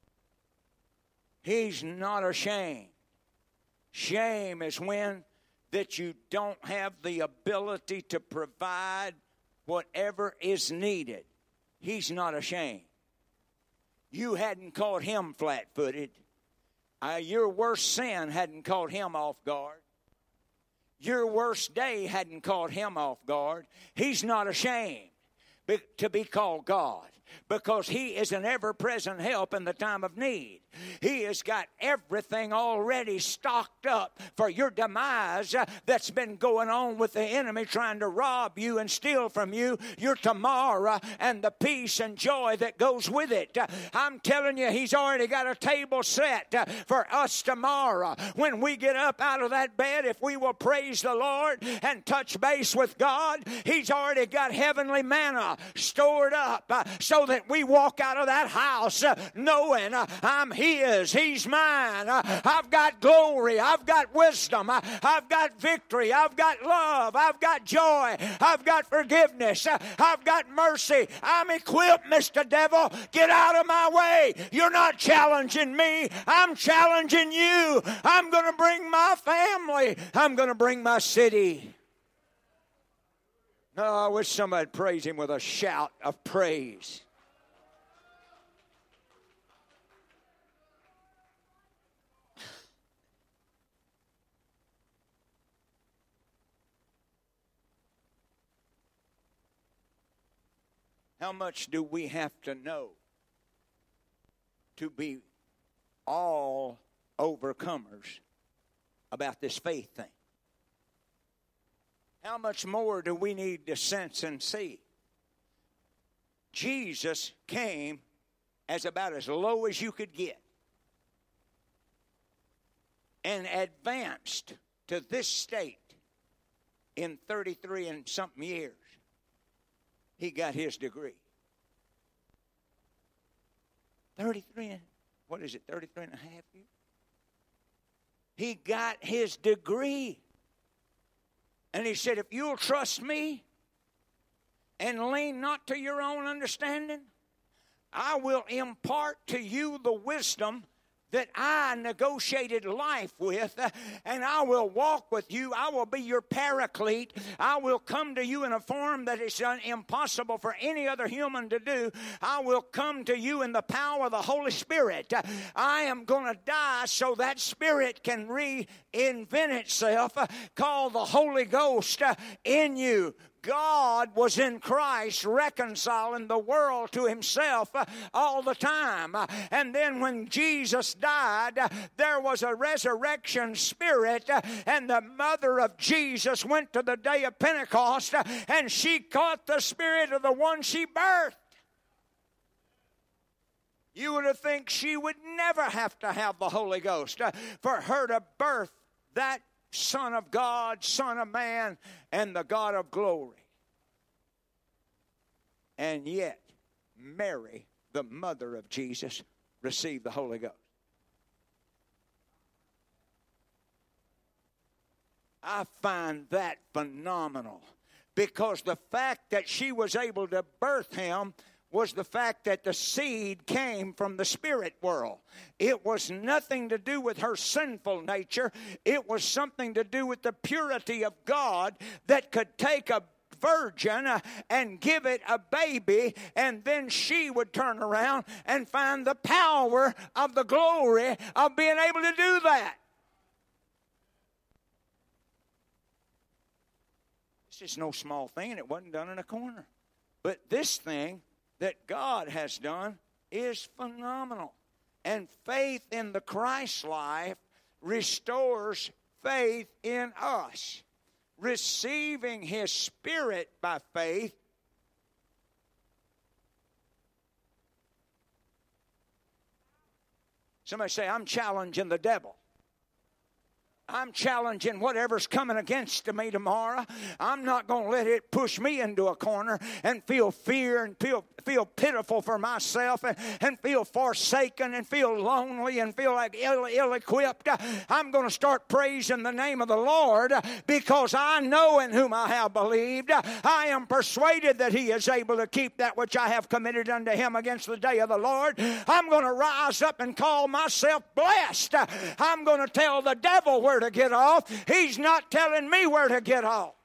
He's not ashamed. Shame is when that you don't have the ability to provide whatever is needed. He's not ashamed. You hadn't caught Him flat-footed. Your worst sin hadn't caught Him off guard. Your worst day hadn't caught Him off guard. He's not ashamed to be called God, because He is an ever-present help in the time of need. He has got everything already stocked up for your demise that's been going on with the enemy trying to rob you and steal from you your tomorrow and the peace and joy that goes with it. I'm telling you, He's already got a table set for us tomorrow. When we get up out of that bed, if we will praise the Lord and touch base with God, He's already got heavenly manna stored up so so that we walk out of that house knowing I'm His, He's mine. I've got glory, I've got wisdom, I've got victory, I've got love, I've got joy, I've got forgiveness, I've got mercy. I'm equipped, Mr. Devil. Get out of my way. You're not challenging me. I'm challenging you. I'm going to bring my family. I'm going to bring my city. Oh, I wish somebody praise Him with a shout of praise. How much do we have to know to be all overcomers about this faith thing? How much more do we need to sense and see? Jesus came as about as low as you could get and advanced to this state in 33 and something years. He got his degree. 33 and a half years? He got his degree. And he said, if you'll trust me and lean not to your own understanding, I will impart to you the wisdom that I negotiated life with, and I will walk with you. I will be your paraclete. I will come to you in a form that is impossible for any other human to do. I will come to you in the power of the Holy Spirit. I am going to die so that Spirit can reinvent itself, called the Holy Ghost in you. God was in Christ reconciling the world to Himself all the time. And then when Jesus died, there was a resurrection spirit, and the mother of Jesus went to the day of Pentecost, and she caught the spirit of the one she birthed. You would have think she would never have to have the Holy Ghost for her to birth that Son of God, Son of Man, and the God of glory. And yet, Mary, the mother of Jesus, received the Holy Ghost. I find that phenomenal, because the fact that she was able to birth Him was the fact that the seed came from the spirit world. It was nothing to do with her sinful nature. It was something to do with the purity of God that could take a virgin and give it a baby, and then she would turn around and find the power of the glory of being able to do that. This is no small thing, and it wasn't done in a corner. But this thing that God has done is phenomenal. And faith in the Christ life restores faith in us. Receiving His Spirit by faith Somebody say, I'm challenging the devil. I'm challenging whatever's coming against me tomorrow. I'm not going to let it push me into a corner and feel fear and feel pitiful for myself and feel forsaken and feel lonely and feel like ill-equipped. I'm going to start praising the name of the Lord because I know in whom I have believed. I am persuaded that He is able to keep that which I have committed unto Him against the day of the Lord. I'm going to rise up and call myself blessed. I'm going to tell the devil where to get off. He's not telling me where to get off.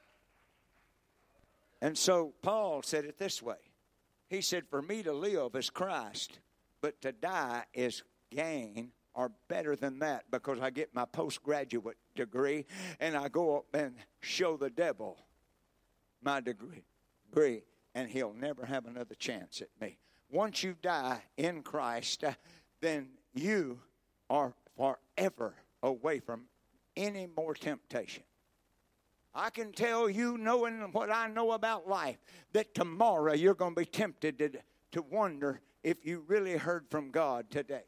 And so Paul said it this way. He said, for me to live is Christ, but to die is gain, or better than that, because I get my postgraduate degree and I go up and show the devil my degree, and he'll never have another chance at me. Once you die in Christ, then you are forever away from any more temptation. I can tell you, knowing what I know about life, that tomorrow you're going to be tempted to wonder if you really heard from God today.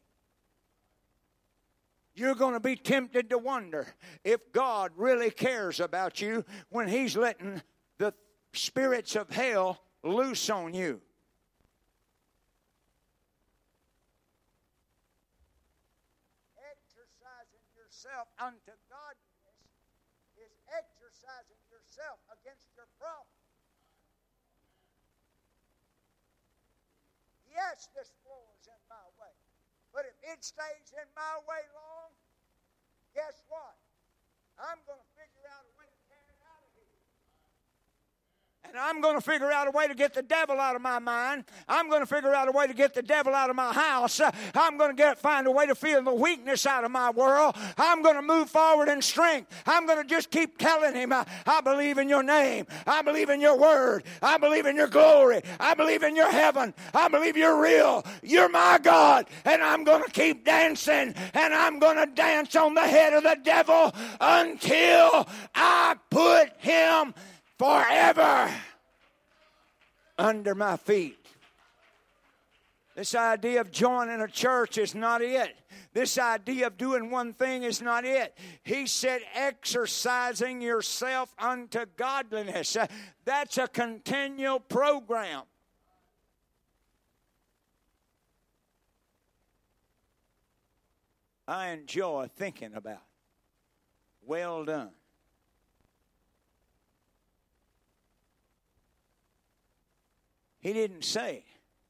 You're going to be tempted to wonder if God really cares about you when He's letting the spirits of hell loose on you. exercising yourself unto godliness is exercising yourself against your problem. Yes, this floor is in my way. But if it stays in my way long, guess what? I'm going to figure out a way to tear it out of here. And I'm going to figure out a way to get the devil out of my mind. I'm going to figure out a way to get the devil out of my house. I'm going to find a way to feel the weakness out of my world. I'm going to move forward in strength. I'm going to just keep telling him, I believe in your name. I believe in your word. I believe in your glory. I believe in your heaven. I believe you're real. You're my God. And I'm going to keep dancing. And I'm going to dance on the head of the devil until I put him forever under my feet. This idea of joining a church is not it. This idea of doing one thing is not it. He said exercising yourself unto godliness. That's a continual program. I enjoy thinking about it. Well done. He didn't say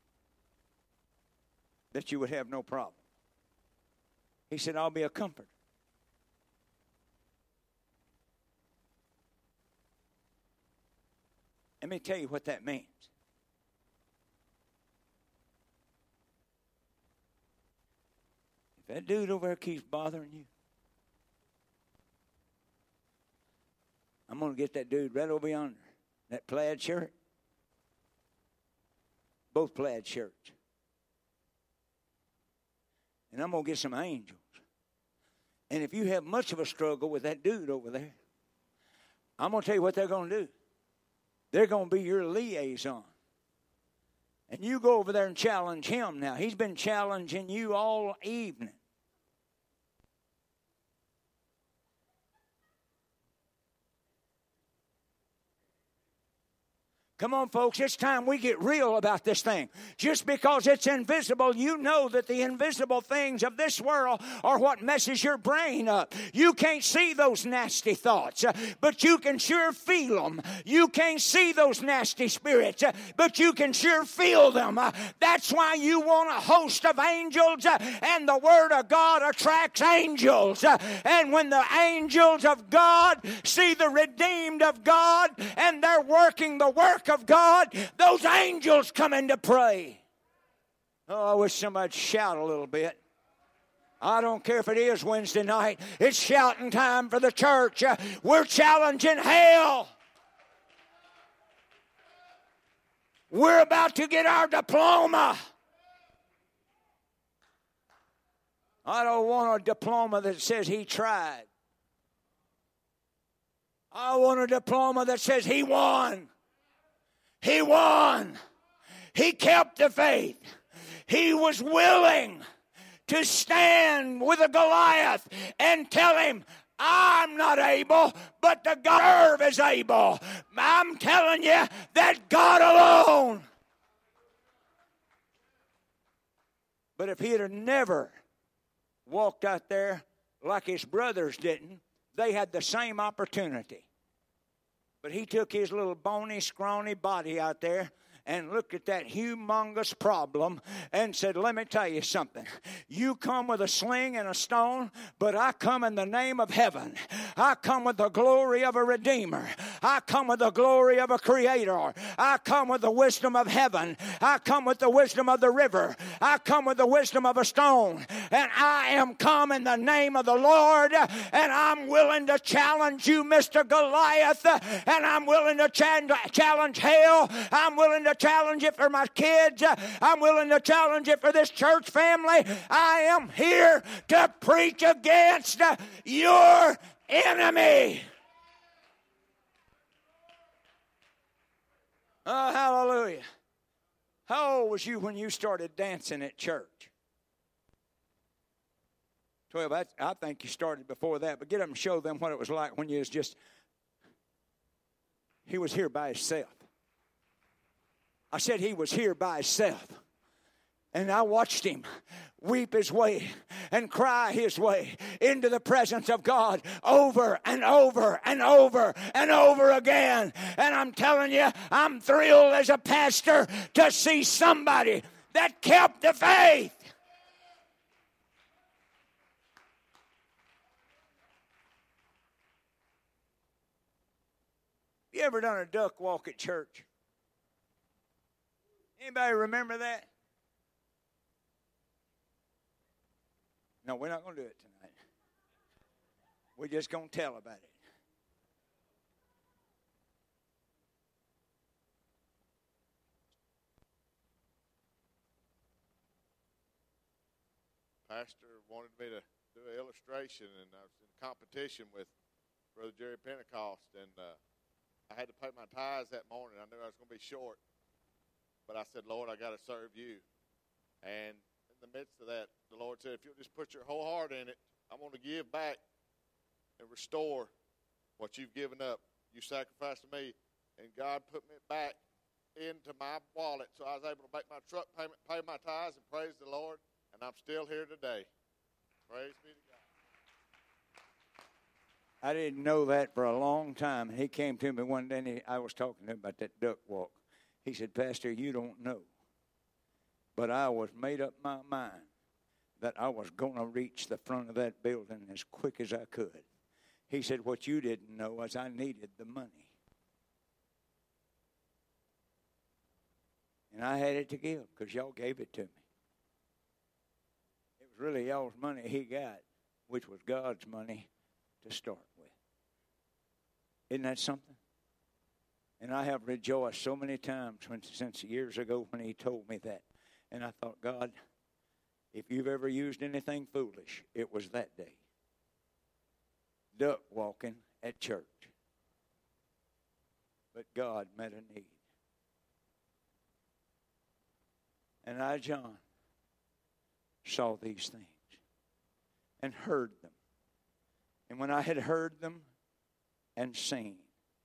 that you would have no problem. He said, I'll be a comforter. Let me tell you what that means. If that dude over there keeps bothering you, I'm going to get that dude right over yonder, that plaid shirt. Both plaid shirts. And I'm going to get some angels. And if you have much of a struggle with that dude over there, I'm going to tell you what they're going to do. They're going to be your liaison. And you go over there and challenge him now. He's been challenging you all evening. Come on, folks, it's time we get real about this thing. Just because it's invisible, you know that the invisible things of this world are what messes your brain up. You can't see those nasty thoughts, but you can sure feel them. You can't see those nasty spirits, but you can sure feel them. That's why you want a host of angels, and the Word of God attracts angels. And when the angels of God see the redeemed of God, and they're working the work of God, those angels come in to pray. Oh, I wish somebody'd shout a little bit. I don't care if it is Wednesday night. It's shouting time for the church. We're challenging hell. We're about to get our diploma. I don't want a diploma that says he tried. I want a diploma that says he won. He won. He kept the faith. He was willing to stand with a Goliath and tell him, I'm not able, but the God is able. I'm telling you that God alone. But if he had never walked out there like his brothers didn't, they had the same opportunity. But he took his little bony, scrawny body out there and looked at that humongous problem and said, let me tell you something. You come with a sling and a stone, but I come in the name of heaven. I come with the glory of a Redeemer. I come with the glory of a Creator. I come with the wisdom of heaven. I come with the wisdom of the river. I come with the wisdom of a stone. And I am come in the name of the Lord, and I'm willing to challenge you, Mr. Goliath, and I'm willing to challenge hell. I'm willing to challenge it for my kids. I'm willing to challenge it for this church family. I am here to preach against your enemy. Oh, hallelujah. How old was you when you started dancing at church? 12. I think you started before that, but get up and show them what it was like when you was just, he was here by himself. I said he was here by himself. And I watched him weep his way and cry his way into the presence of God over and over and over and over again. And I'm telling you, I'm thrilled as a pastor to see somebody that kept the faith. You ever done a duck walk at church? Anybody remember that? No, we're not going to do it tonight. We're just going to tell about it. Pastor wanted me to do an illustration, and I was in competition with Brother Jerry Pentecost, and I had to pay my tithes that morning. I knew I was going to be short, but I said, Lord, I got to serve you. And in the midst of that, the Lord said, if you'll just put your whole heart in it, I'm going to give back and restore what you've given up. You sacrificed to me, and God put me back into my wallet, so I was able to make my truck payment, pay my tithes, and praise the Lord, and I'm still here today. Praise be to God. I didn't know that for a long time. He came to me one day, and I was talking to him about that duck walk. He said, Pastor, you don't know, but I was made up my mind that I was going to reach the front of that building as quick as I could. He said, what you didn't know was I needed the money. And I had it to give because y'all gave it to me. It was really y'all's money he got, which was God's money to start with. Isn't that something? And I have rejoiced so many times since years ago when he told me that. And I thought, God, if you've ever used anything foolish, it was that day. Duck walking at church. But God met a need. And I, John, saw these things and heard them. And when I had heard them and seen,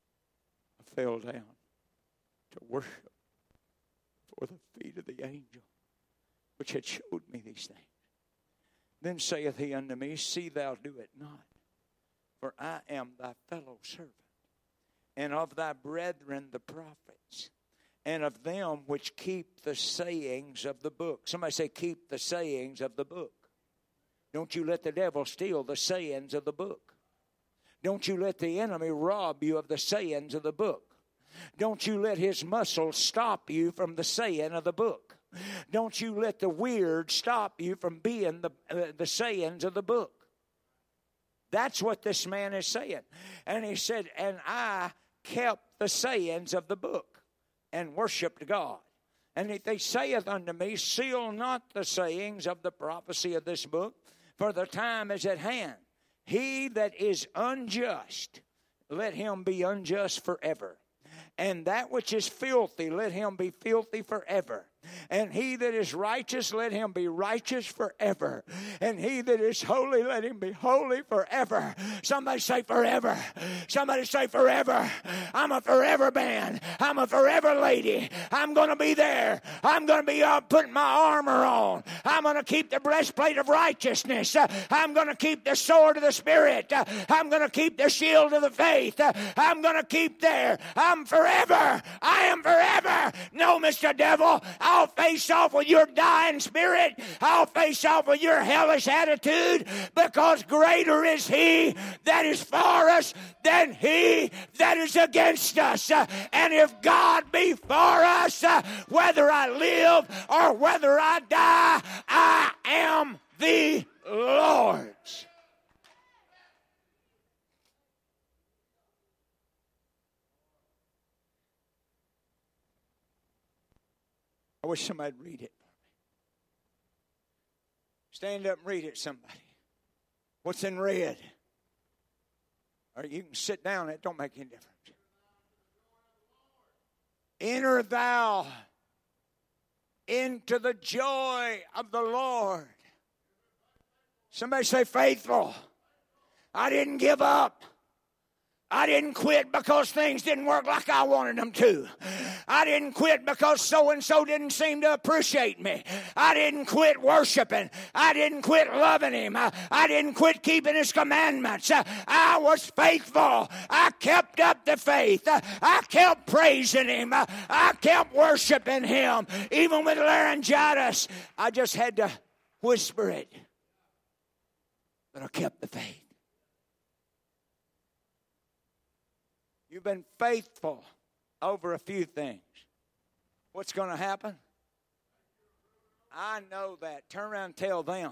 I fell down to worship before the feet of the angel, which had showed me these things. Then saith he unto me, see thou do it not, for I am thy fellow servant, and of thy brethren the prophets, and of them which keep the sayings of the book. Somebody say, keep the sayings of the book. Don't you let the devil steal the sayings of the book. Don't you let the enemy rob you of the sayings of the book. Don't you let his muscles stop you from the saying of the book. Don't you let the weird stop you from being the sayings of the book. That's what this man is saying. And he said, and I kept the sayings of the book and worshiped God. And he saith unto me, seal not the sayings of the prophecy of this book, for the time is at hand. He that is unjust, let him be unjust forever. And that which is filthy, let him be filthy forever. And he that is righteous, let him be righteous forever. And he that is holy, let him be holy forever. Somebody say forever. Somebody say forever. I'm a forever man. I'm a forever lady. I'm going to be there. I'm going to be putting my armor on. I'm going to keep the breastplate of righteousness. I'm going to keep the sword of the Spirit. I'm going to keep the shield of the faith. I'm going to keep there. I'm forever. I am forever. No, Mr. Devil, I'll face off with your dying spirit. I'll face off with your hellish attitude, because greater is he that is for us than he that is against us. And if God be for us, whether I live or whether I die, I am the Lord's. I wish somebody'd read it for me. Stand up and read it, somebody. What's in red? Or you can sit down. It don't make any difference. Enter thou into the joy of the Lord. Somebody say faithful. I didn't give up. I didn't quit because things didn't work like I wanted them to. I didn't quit because so-and-so didn't seem to appreciate me. I didn't quit worshiping. I didn't quit loving Him. I didn't quit keeping His commandments. I was faithful. I kept up the faith. I kept praising Him. I kept worshiping Him. Even with laryngitis, I just had to whisper it. But I kept the faith. You've been faithful over a few things. What's going to happen? I know that. Turn around and tell them.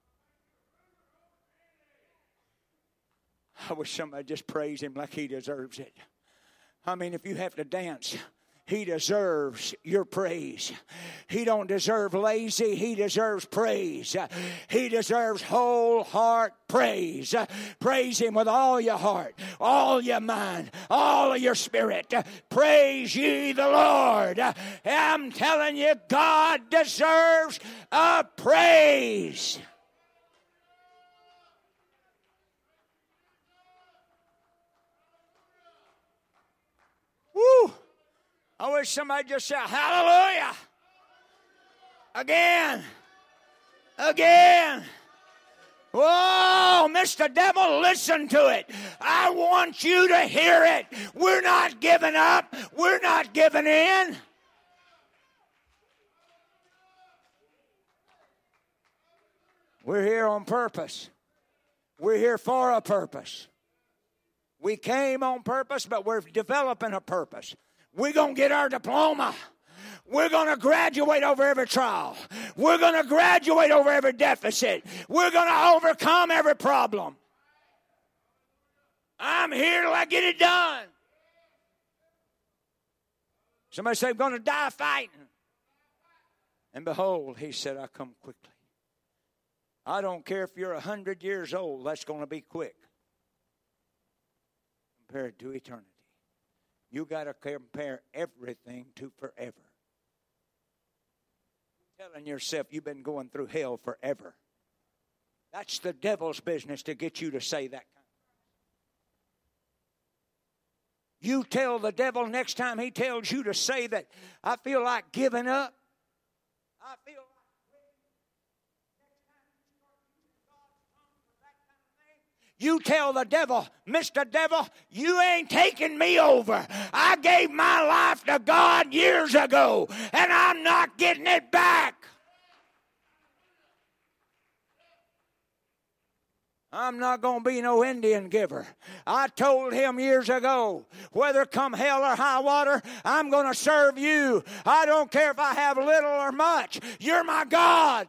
I wish somebody just praise Him like He deserves it. I mean, if you have to dance, He deserves your praise. He don't deserve lazy. He deserves praise. He deserves whole heart praise. Praise Him with all your heart, all your mind, all of your spirit. Praise ye the Lord. I'm telling you, God deserves a praise. Woo! I wish somebody just shout, hallelujah. Again. Again. Whoa, Mr. Devil, listen to it. I want you to hear it. We're not giving up. We're not giving in. We're here on purpose. We're here for a purpose. We came on purpose, but we're developing a purpose. We're going to get our diploma. We're going to graduate over every trial. We're going to graduate over every deficit. We're going to overcome every problem. I'm here till I get it done. Somebody say, I'm going to die fighting. And behold, He said, I come quickly. I don't care if you're 100 years old, that's going to be quick compared to eternity. You got to compare everything to forever. Telling yourself you've been going through hell forever. That's the devil's business to get you to say that kind of thing. You tell the devil next time he tells you to say that, I feel like giving up. I feel like you tell the devil, Mr. Devil, you ain't taking me over. I gave my life to God years ago, and I'm not getting it back. I'm not going to be no Indian giver. I told him years ago, whether come hell or high water, I'm going to serve you. I don't care if I have little or much. You're my God.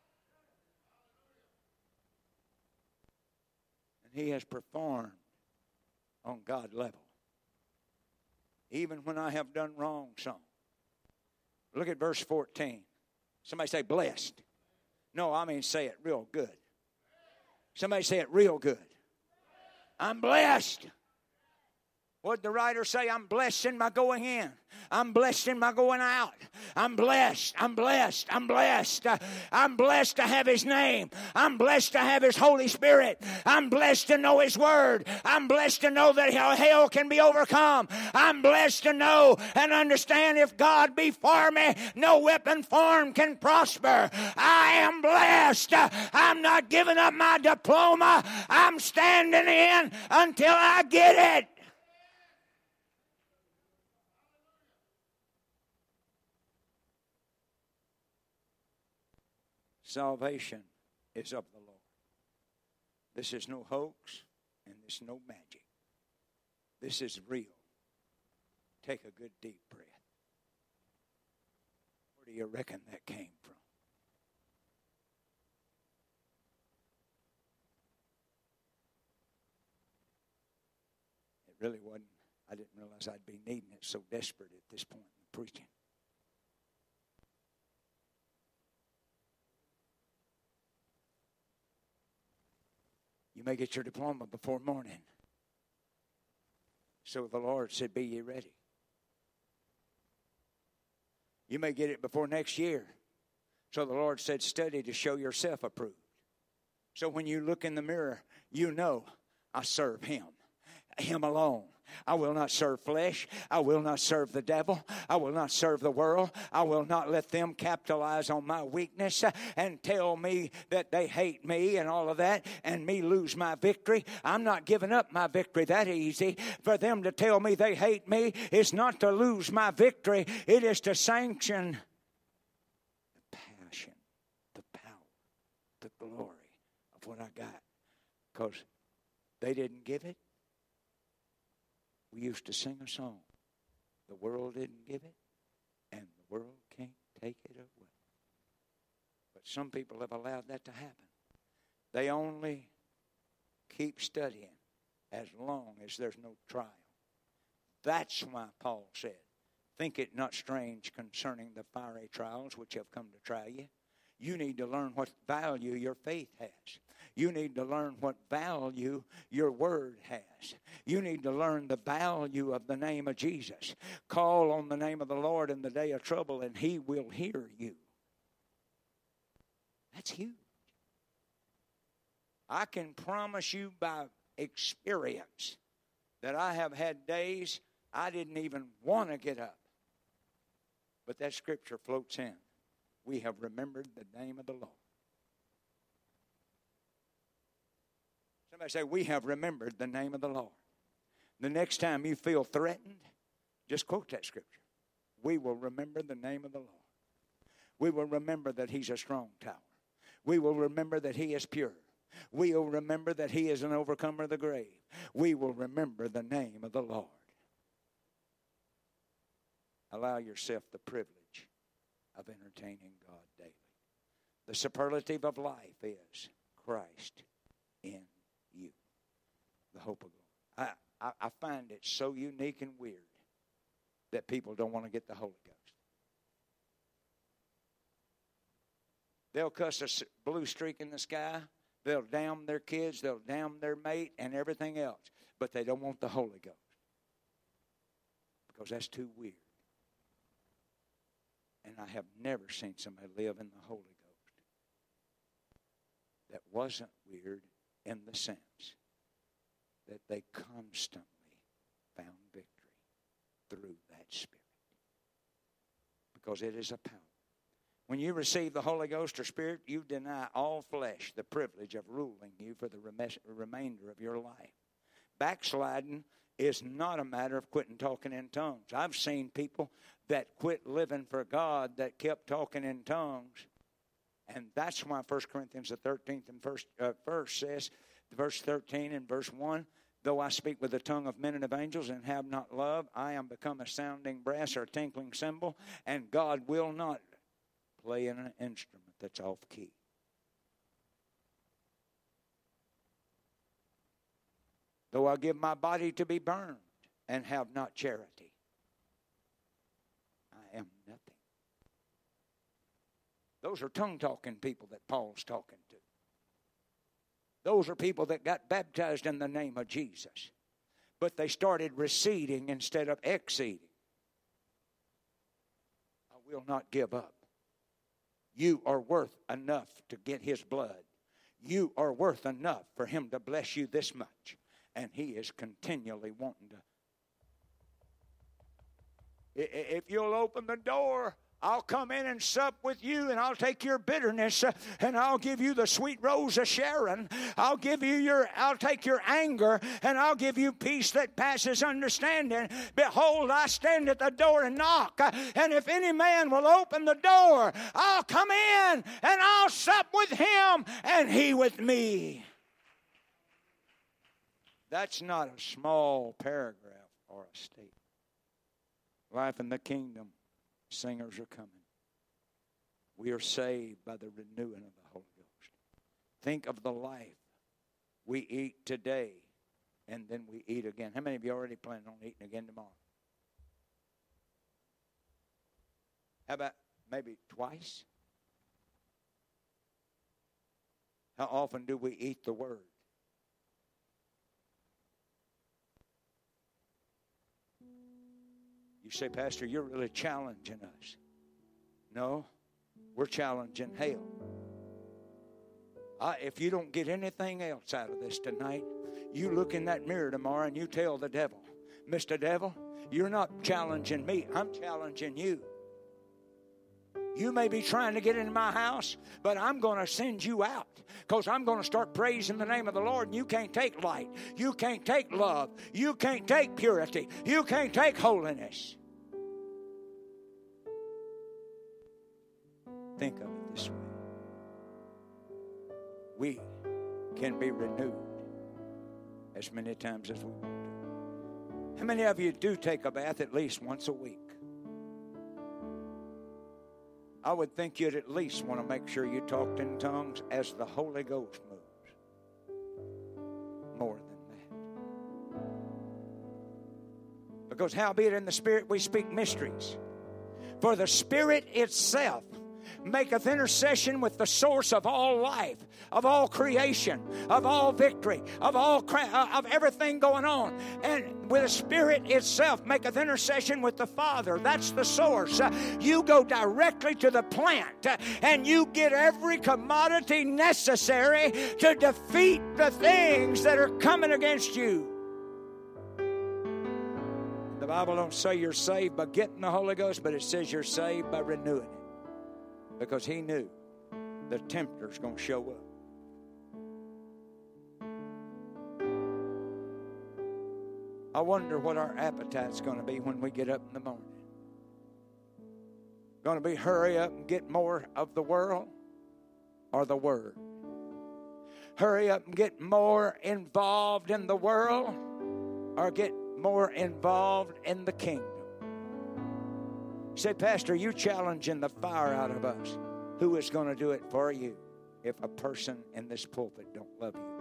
He has performed on God level. Even when I have done wrong some. Look at verse 14. Somebody say blessed. No, I mean say it real good. Somebody say it real good. I'm blessed. What did the writer say? I'm blessed in my going in. I'm blessed in my going out. I'm blessed. I'm blessed. I'm blessed. I'm blessed to have His name. I'm blessed to have His Holy Spirit. I'm blessed to know His Word. I'm blessed to know that hell can be overcome. I'm blessed to know and understand if God be for me, no weapon formed can prosper. I am blessed. I'm not giving up my diploma. I'm standing in until I get it. Salvation is of the Lord. This is no hoax and this is no magic. This is real. Take a good deep breath. Where do you reckon that came from? It really wasn't. I didn't realize I'd be needing it so desperate at this point in preaching. You may get your diploma before morning. So the Lord said, be ye ready. You may get it before next year. So the Lord said, study to show yourself approved. So when you look in the mirror, you know I serve Him. Him alone. I will not serve flesh. I will not serve the devil. I will not serve the world. I will not let them capitalize on my weakness and tell me that they hate me and all of that and me lose my victory. I'm not giving up my victory that easy. For them to tell me they hate me is not to lose my victory. It is to sanction the passion, the power, the glory of what I got. Because they didn't give it. We used to sing a song. The world didn't give it, and the world can't take it away. But some people have allowed that to happen. They only keep studying as long as there's no trial. That's why Paul said, think it not strange concerning the fiery trials which have come to try you. You need to learn what value your faith has. You need to learn what value your word has. You need to learn the value of the name of Jesus. Call on the name of the Lord in the day of trouble, and He will hear you. That's huge. I can promise you by experience that I have had days I didn't even want to get up. But that scripture floats in. We have remembered the name of the Lord. Somebody say, we have remembered the name of the Lord. The next time you feel threatened, just quote that scripture. We will remember the name of the Lord. We will remember that He's a strong tower. We will remember that He is pure. We will remember that He is an overcomer of the grave. We will remember the name of the Lord. Allow yourself the privilege of entertaining God daily. The superlative of life is Christ in you, the hope of glory. I find it so unique and weird that people don't want to get the Holy Ghost. They'll cuss a blue streak in the sky. They'll damn their kids. They'll damn their mate and everything else. But they don't want the Holy Ghost because that's too weird. And I have never seen somebody live in the Holy Ghost that wasn't weird in the sense that they constantly found victory through that Spirit. Because it is a power. When you receive the Holy Ghost or Spirit, you deny all flesh the privilege of ruling you for the remainder of your life. Backsliding is not a matter of quitting talking in tongues. I've seen people that quit living for God that kept talking in tongues. And that's why 1 Corinthians the 13th and first verse says, verse 13 and verse 1, though I speak with the tongue of men and of angels and have not love, I am become a sounding brass or a tinkling cymbal, and God will not play in an instrument that's off key. Though I give my body to be burned and have not charity, I am nothing. Those are tongue-talking people that Paul's talking to. Those are people that got baptized in the name of Jesus. But they started receding instead of exceeding. I will not give up. You are worth enough to get His blood. You are worth enough for Him to bless you this much. And He is continually wanting to. If you'll open the door, I'll come in and sup with you, and I'll take your bitterness, and I'll give you the sweet rose of Sharon. I'll take your anger, and I'll give you peace that passes understanding. Behold, I stand at the door and knock, and if any man will open the door, I'll come in, and I'll sup with him, and he with me. That's not a small paragraph or a statement. Life in the kingdom. Singers are coming. We are saved by the renewing of the Holy Ghost. Think of the life we eat today, and then we eat again. How many of you already planning on eating again tomorrow? How about maybe twice? How often do we eat the Word? You say, Pastor, you're really challenging us. No, we're challenging hell. If you don't get anything else out of this tonight, you look in that mirror tomorrow and you tell the devil, Mr. Devil, you're not challenging me. I'm challenging you. You may be trying to get into my house, but I'm going to send you out because I'm going to start praising the name of the Lord. And you can't take light. You can't take love. You can't take purity. You can't take holiness. Think of it this way. We can be renewed as many times as we want to. How many of you do take a bath at least once a week? I would think you'd at least want to make sure you talked in tongues as the Holy Ghost moves. More than that. Because howbeit in the Spirit we speak mysteries. For the Spirit itself maketh intercession with the source of all life, of all creation, of all victory, of everything going on. And with the Spirit itself maketh intercession with the Father. That's the source. You go directly to the plant and you get every commodity necessary to defeat the things that are coming against you. The Bible don't say you're saved by getting the Holy Ghost, but it says you're saved by renewing it. Because he knew the tempter's going to show up. I wonder what our appetite's going to be when we get up in the morning. Going to be hurry up and get more of the world or the Word? Hurry up and get more involved in the world or get more involved in the kingdom? Say, Pastor, you challenging the fire out of us. Who is going to do it for you if a person in this pulpit don't love you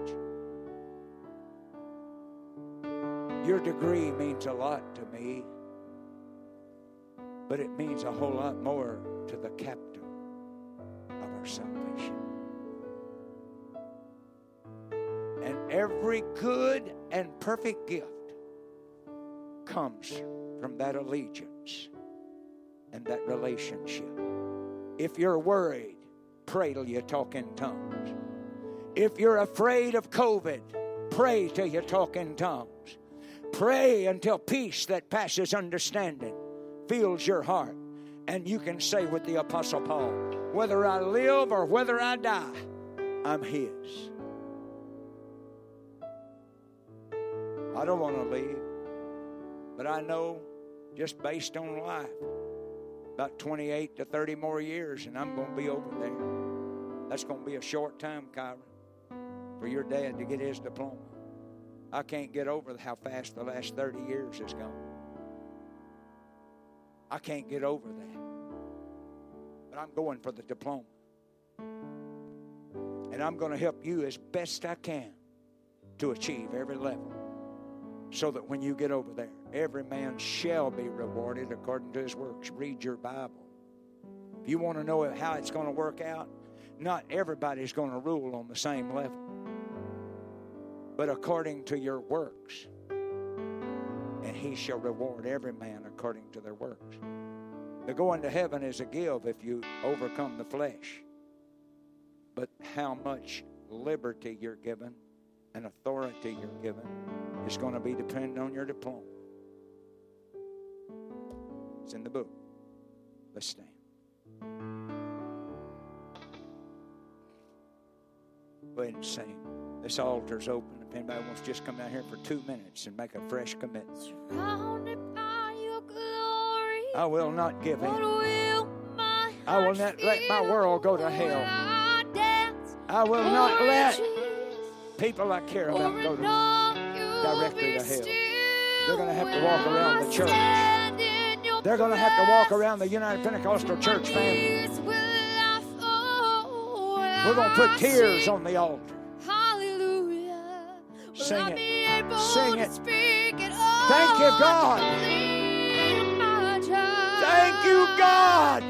that much? Your degree means a lot to me, but it means a whole lot more to the captain of our salvation. And every good and perfect gift comes from that allegiance and that relationship. If you're worried, pray till you talk in tongues. If you're afraid of COVID, pray till you talk in tongues. Pray until peace that passes understanding fills your heart. And you can say with the Apostle Paul, whether I live or whether I die, I'm His. I don't want to leave, but I know just based on life, about 28 to 30 more years, and I'm going to be over there. That's going to be a short time, Kyra, for your dad to get his diploma. I can't get over how fast the last 30 years has gone. I can't get over that. But I'm going for the diploma. And I'm going to help you as best I can to achieve every level. So that when you get over there, every man shall be rewarded according to his works. Read your Bible. If you want to know how it's going to work out, not everybody's going to rule on the same level. But according to your works. And He shall reward every man according to their works. The going to heaven is a give if you overcome the flesh. But how much liberty you're given and authority you're given is going to be dependent on your diploma. It's in the book. Let's stand. Go ahead and sing. This altar's open. If anybody wants to just come down here for 2 minutes and make a fresh commitment. Surrounded by your glory, I will not give in. what will my I will heart not let my feel world go to when hell. I dance I will for not let Jesus, people I care about or go to know you'll directly be to hell. still They're going to have to when walk around the I church. stand in your They're going to have to walk presence. around the United Pentecostal Church family. Knees will I fall when We're going to put I tears sing on the altar. hallelujah. Will Sing I it. be able Sing to it. speak it all? Thank you, God. Lead my child. Thank you, God,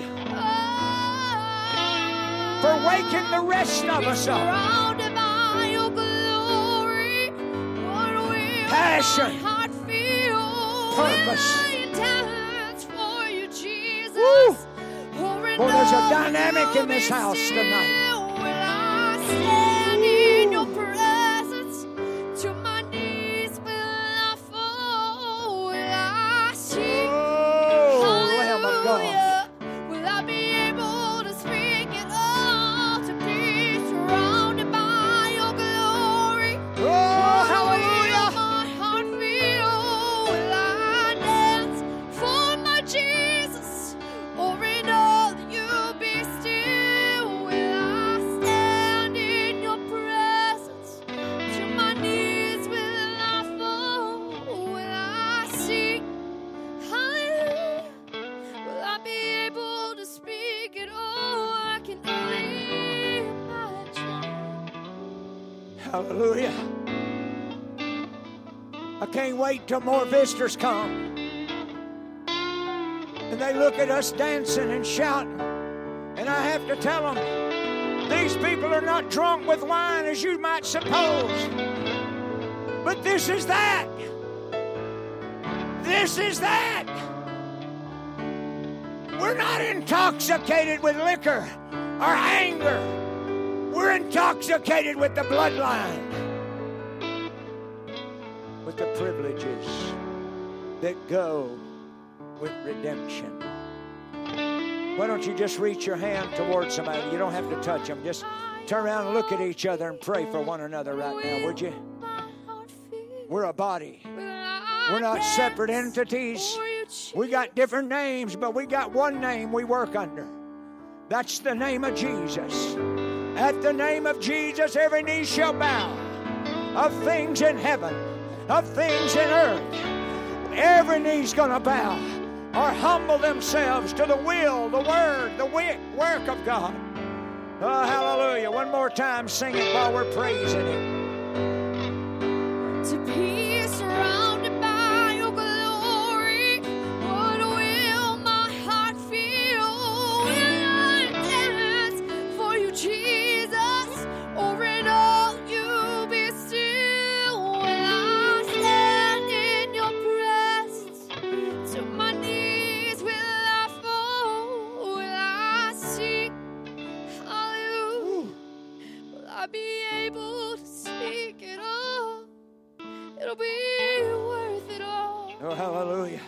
for waking the rest of us up. Surrounded by your glory, what will Passion. my heart feel Purpose. when I dance for you, Jesus? Woo. Or Boy, there's a know dynamic in this you'll house be tonight. still when I stand in your presence. To my knees will I fall. Will I sing? Oh, Lamb of God. Hallelujah. Will I be able to speak it all? To be surrounded by your glory. Oh, Will hallelujah. my heart feel? Will I dance for my Jesus? Or in all you be still? Will I stand in your presence? To my knees will I fall? Will I sing? Hallelujah. Will I be able to speak it all? I can only imagine. Hallelujah. I can't wait till more visitors come. And they look at us dancing and shouting. And I have to tell them, these people are not drunk with wine as you might suppose. But this is that. This is that. We're not intoxicated with liquor or anger. We're intoxicated with the bloodline, with the privileges that go with redemption. Why don't you just reach your hand towards somebody? You don't have to touch them. Just turn around and look at each other and pray for one another right now, would you? We're a body. We're not separate entities. We got different names, but we got one name we work under. That's the name of Jesus. At the name of Jesus, every knee shall bow, of things in heaven, of things in earth. Every knee's going to bow or humble themselves to the will, the word, the work of God. Oh, hallelujah. One more time, sing it while we're praising Him. To be surrounded by your glory, what will my heart feel? Will I dance for you, Jesus? Or in all you be still? Will I stand in your presence? To my knees will I fall? Will I sing hallelujah? Will I be able to speak it all? It'll be worth it all. Oh, hallelujah.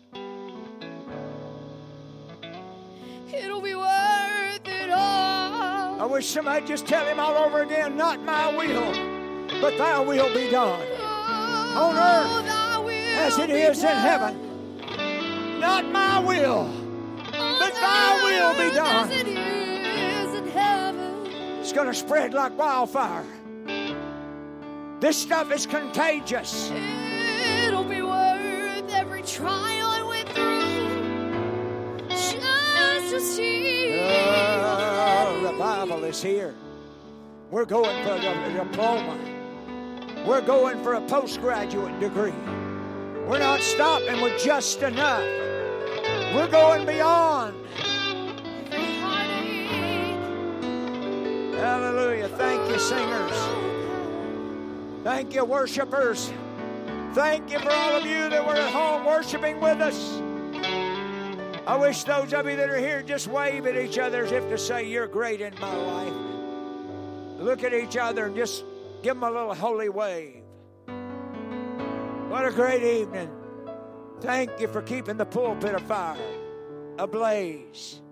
It'll be worth it all. I wish somebody just tell Him all over again, not my will, but thy will be done. On earth Thy will as it be is in done. heaven. Not my will, but thy will be As done. it is in heaven. It's going to spread like wildfire. This stuff is contagious. It'll be worth every trial I went through. Just to see. Revival is here. We're going for a diploma. We're going for a postgraduate degree. We're not stopping with just enough. We're going beyond. Every heartache. Hallelujah. Thank you, singers. Thank you, worshipers. Thank you for all of you that were at home worshiping with us. I wish those of you that are here just wave at each other as if to say, you're great in my life. Look at each other and just give them a little holy wave. What a great evening. Thank you for keeping the pulpit afire, ablaze.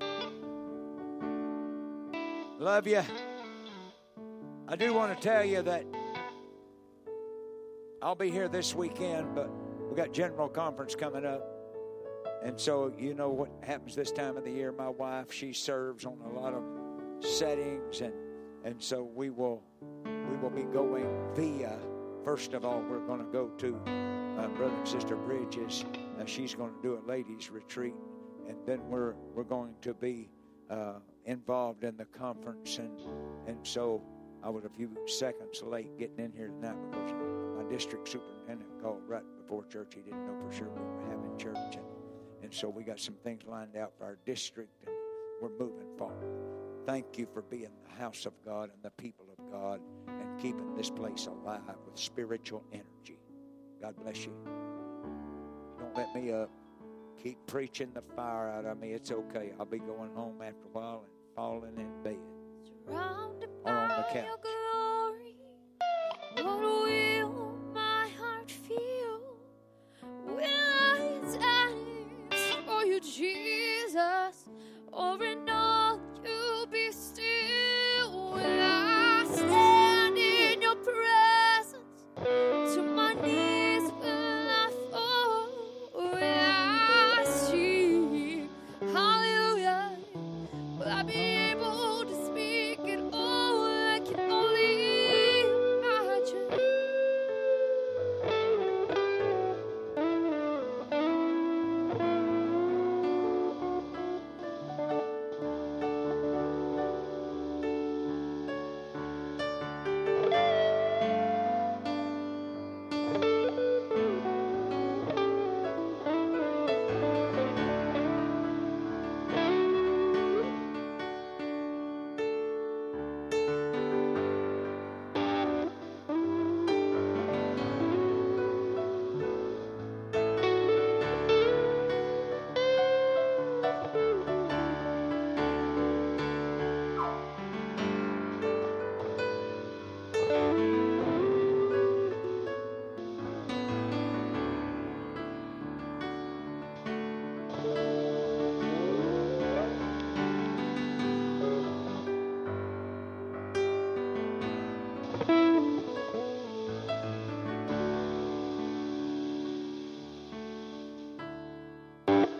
Love you. I do want to tell you that I'll be here this weekend, but we got General Conference coming up. And so you know what happens this time of the year. My wife, she serves on a lot of settings, and so we will be going via. First of all, we're going to go to Brother and Sister Bridges. She's going to do a ladies' retreat, and then we're going to be involved in the conference, and so I was a few seconds late getting in here tonight because my district superintendent called right before church. He didn't know for sure we were having church, and so we got some things lined out for our district, and we're moving forward. Thank you for being the house of God and the people of God and keeping this place alive with spiritual energy. God bless you. Don't let me up. Keep preaching the fire out of me. It's okay. I'll be going home after a while and falling in bed. or on the couch.